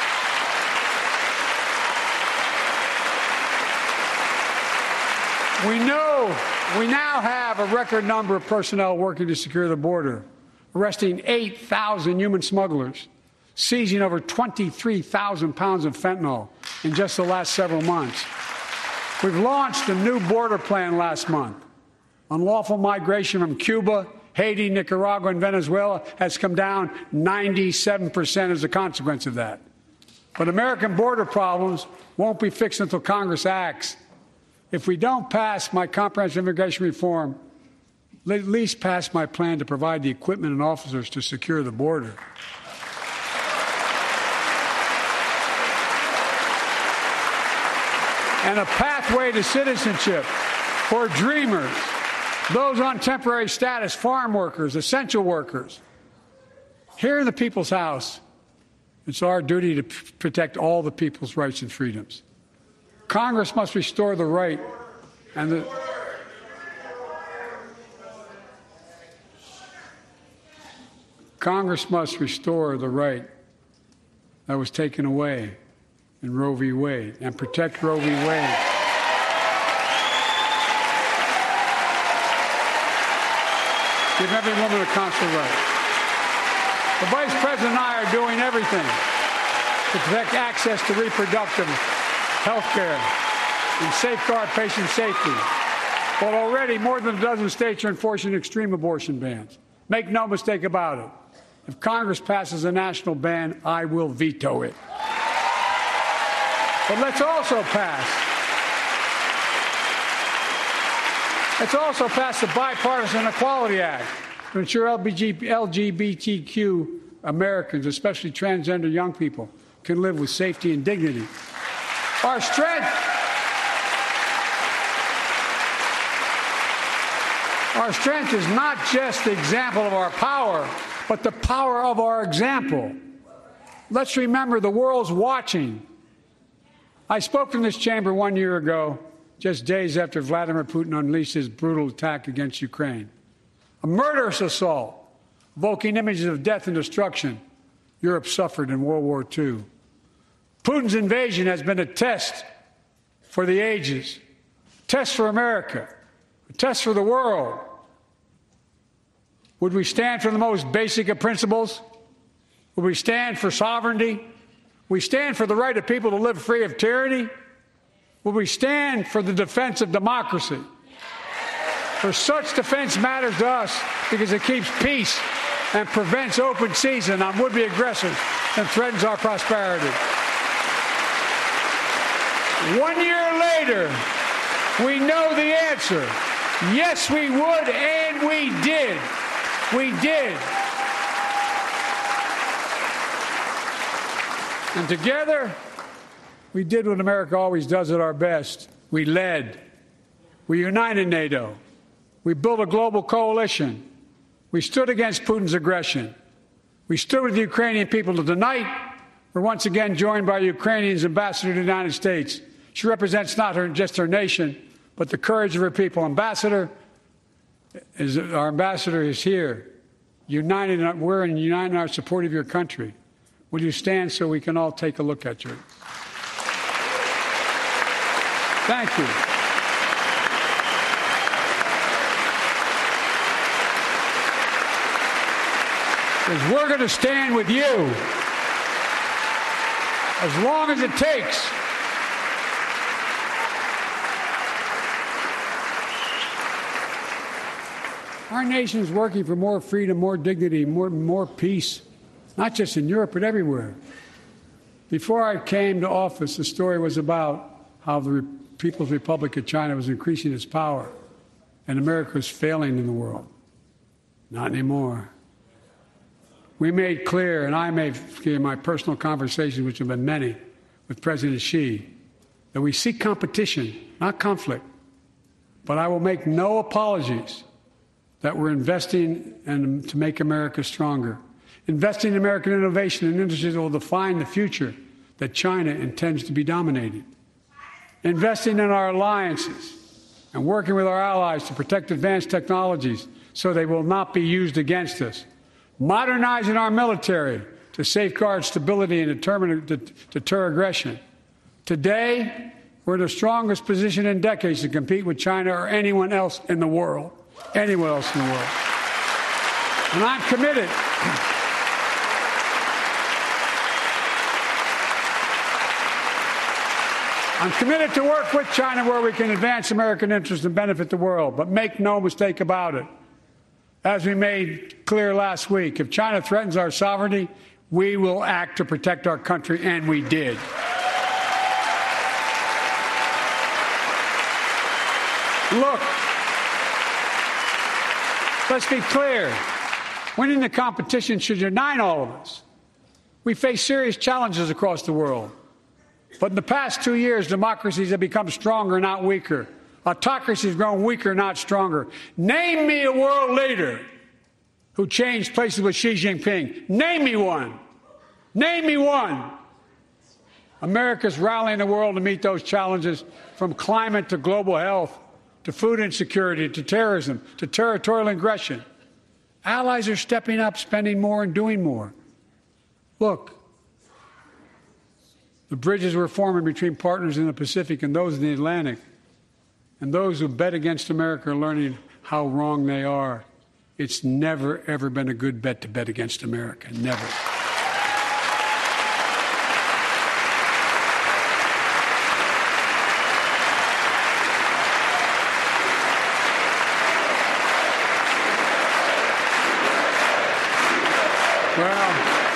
We know we now have a record number of personnel working to secure the border, arresting eight thousand human smugglers, seizing over twenty-three thousand pounds of fentanyl in just the last several months. We've launched a new border plan last month. Unlawful migration from Cuba, Haiti, Nicaragua, and Venezuela has come down ninety-seven percent as a consequence of that. But American border problems won't be fixed until Congress acts. If we don't pass my comprehensive immigration reform, at least pass my plan to provide the equipment and officers to secure the border. And a pathway to citizenship for dreamers, those on temporary status, farm workers, essential workers. Here in the People's House, It's our duty to p- protect all the people's rights and freedoms. Congress must restore the right and the Congress must restore the right that was taken away in Roe v. Wade and protect Roe v. Wade. Give every woman a consular right. The Vice President and I are doing everything to protect access to reproductive health care and safeguard patient safety. But already more than a dozen states are enforcing extreme abortion bans. Make no mistake about it. If Congress passes a national ban, I will veto it. But let's also pass. Let's also pass the Bipartisan Equality Act to ensure L G B T Q Americans, especially transgender young people, can live with safety and dignity. Our strength, our strength is not just the example of our power, but the power of our example. Let's remember the world's watching. I spoke in this chamber one year ago, just days after Vladimir Putin unleashed his brutal attack against Ukraine. A murderous assault, evoking images of death and destruction Europe suffered in World War Two. Putin's invasion has been a test for the ages, a test for America, a test for the world. Would we stand for the most basic of principles? Would we stand for sovereignty? We stand for the right of people to live free of tyranny? Will we stand for the defense of democracy? For such defense matters to us because it keeps peace and prevents open season on would-be aggressors and threatens our prosperity. One year later, we know the answer. Yes, we would, and we did. We did. And together, we did what America always does at our best. We led. We united NATO. We built a global coalition. We stood against Putin's aggression. We stood with the Ukrainian people. Tonight, we're once again joined by Ukrainian's ambassador to the United States. She represents not her, just her nation, but the courage of her people. Ambassador, is, our ambassador is here. United, we're in united in our support of your country. Will you stand so we can all take a look at you? Thank you. Because we're going to stand with you as long as it takes. Our nation is working for more freedom, more dignity, more, more peace, not just in Europe, but everywhere. Before I came to office, the story was about how the Re- People's Republic of China was increasing its power and America was failing in the world. Not anymore. We made clear, and I made in my personal conversations, which have been many, with President Xi, that we seek competition, not conflict. But I will make no apologies that we're investing in, to make America stronger. Investing in American innovation and industries that will define the future that China intends to be dominating. Investing in our alliances and working with our allies to protect advanced technologies so they will not be used against us. Modernizing our military to safeguard stability and determine, to, deter aggression. Today, we're in the strongest position in decades to compete with China or anyone else in the world. Anyone else in the world. And I'm committed. I'm committed to work with China where we can advance American interests and benefit the world. But make no mistake about it. As we made clear last week, if China threatens our sovereignty, we will act to protect our country, and we did. Look, let's be clear. Winning the competition should unite all of us. We face serious challenges across the world. But in the past two years, democracies have become stronger, not weaker. Autocracies have grown weaker, not stronger. Name me a world leader who changed places with Xi Jinping. Name me one. Name me one. America's rallying the world to meet those challenges, from climate to global health, to food insecurity, to terrorism, to territorial aggression. Allies are stepping up, spending more, and doing more. Look, the bridges we're forming between partners in the Pacific and those in the Atlantic, and those who bet against America are learning how wrong they are. It's never, ever been a good bet to bet against America. Never. Well,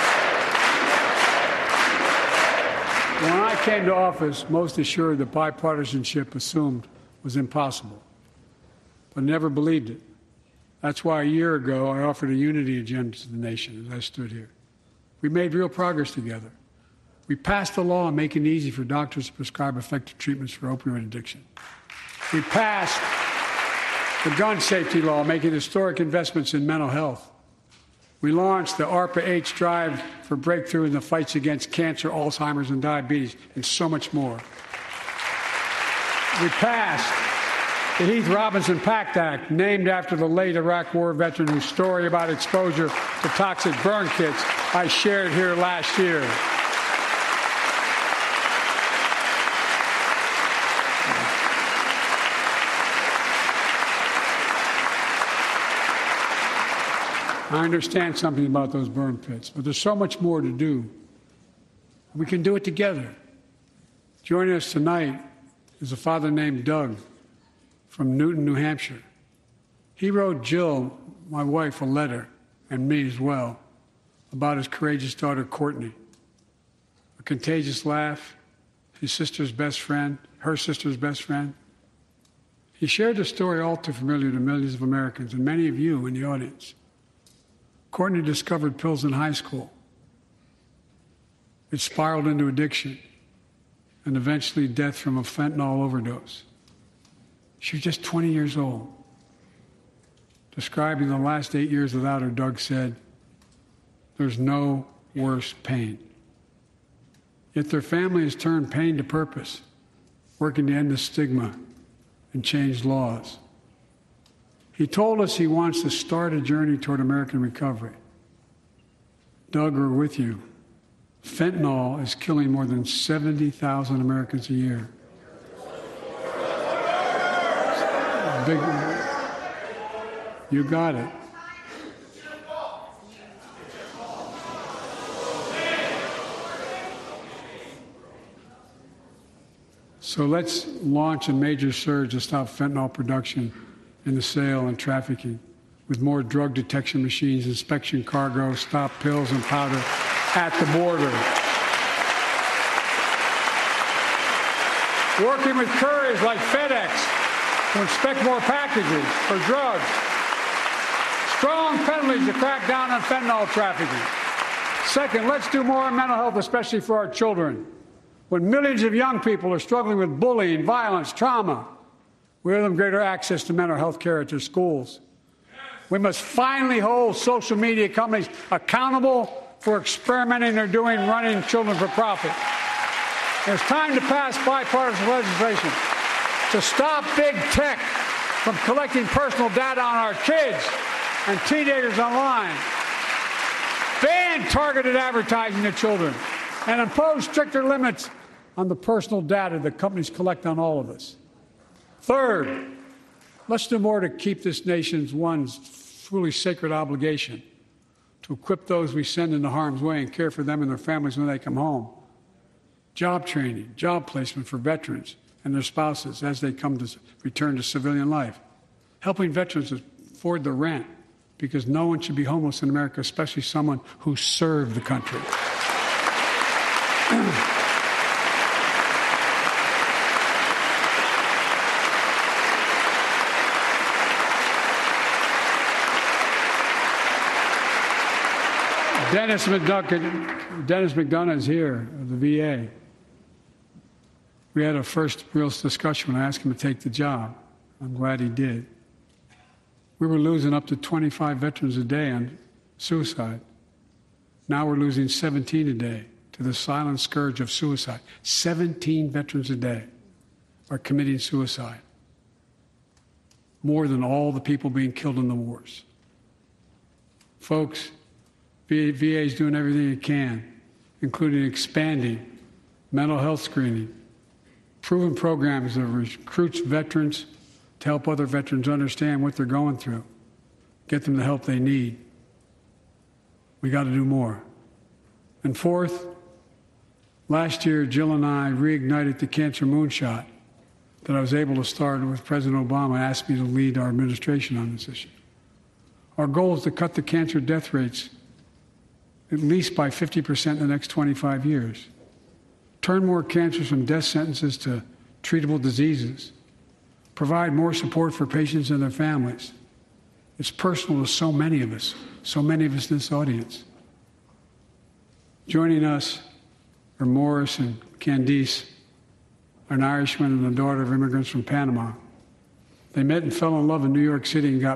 when I came to office, most assured that bipartisanship assumed was impossible, but never believed it. That's why a year ago I offered a unity agenda to the nation as I stood here. We made real progress together. We passed a law making it easy for doctors to prescribe effective treatments for opioid addiction. We passed the gun safety law, making historic investments in mental health. We launched the ARPA-H drive for breakthrough in the fights against cancer, Alzheimer's, and diabetes, and so much more. We passed the Heath Robinson PACT Act, named after the late Iraq War veteran whose story about exposure to toxic burn kits I shared here last year. I understand something about those burn pits, but there's so much more to do. We can do it together. Joining us tonight is a father named Doug from Newton, New Hampshire. He wrote Jill, my wife, a letter, and me as well, about his courageous daughter, Courtney. A contagious laugh, his sister's best friend, her sister's best friend. He shared a story all too familiar to millions of Americans and many of you in the audience. Courtney discovered pills in high school. It spiraled into addiction and eventually death from a fentanyl overdose. She was just twenty years old. Describing the last eight years without her, Doug said, "There's no worse pain." Yet their family has turned pain to purpose, working to end the stigma and change laws. He told us he wants to start a journey toward American recovery. Doug, we're with you. Fentanyl is killing more than seventy thousand Americans a year. Big, you got it. So let's launch a major surge to stop fentanyl production and the sale and trafficking, with more drug detection machines, inspection cargo, stop pills and powder at the border. Working with couriers like FedEx to inspect more packages for drugs. Strong penalties to crack down on fentanyl trafficking. Second, let's do more on mental health, especially for our children. When millions of young people are struggling with bullying, violence, trauma, we owe them greater access to mental health care at their schools. We must finally hold social media companies accountable for experimenting they're doing running children for profit. It's time to pass bipartisan legislation to stop big tech from collecting personal data on our kids and teenagers online. Ban targeted advertising to children and impose stricter limits on the personal data that companies collect on all of us. Third, let's do more to keep this nation's one truly sacred obligation to equip those we send into harm's way and care for them and their families when they come home. Job training, job placement for veterans and their spouses as they come to return to civilian life. Helping veterans afford the rent, because no one should be homeless in America, especially someone who served the country. Dennis McDonough, Dennis McDonough is here of the V A. We had a first real discussion when I asked him to take the job. I'm glad he did. We were losing up to twenty-five veterans a day on suicide. Now we're losing seventeen a day to the silent scourge of suicide. seventeen veterans a day are committing suicide. More than all the people being killed in the wars. Folks, V A is doing everything it can, including expanding mental health screening, proven programs that recruits veterans to help other veterans understand what they're going through, get them the help they need. We got to do more. And fourth, last year, Jill and I reignited the cancer moonshot that I was able to start with President Obama asked me to lead our administration on this issue. Our goal is to cut the cancer death rates at least by fifty percent in the next twenty-five years. Turn more cancers from death sentences to treatable diseases. Provide more support for patients and their families. It's personal to so many of us, so many of us in this audience. Joining us are Morris and Candice, an Irishman and the daughter of immigrants from Panama. They met and fell in love in New York City and got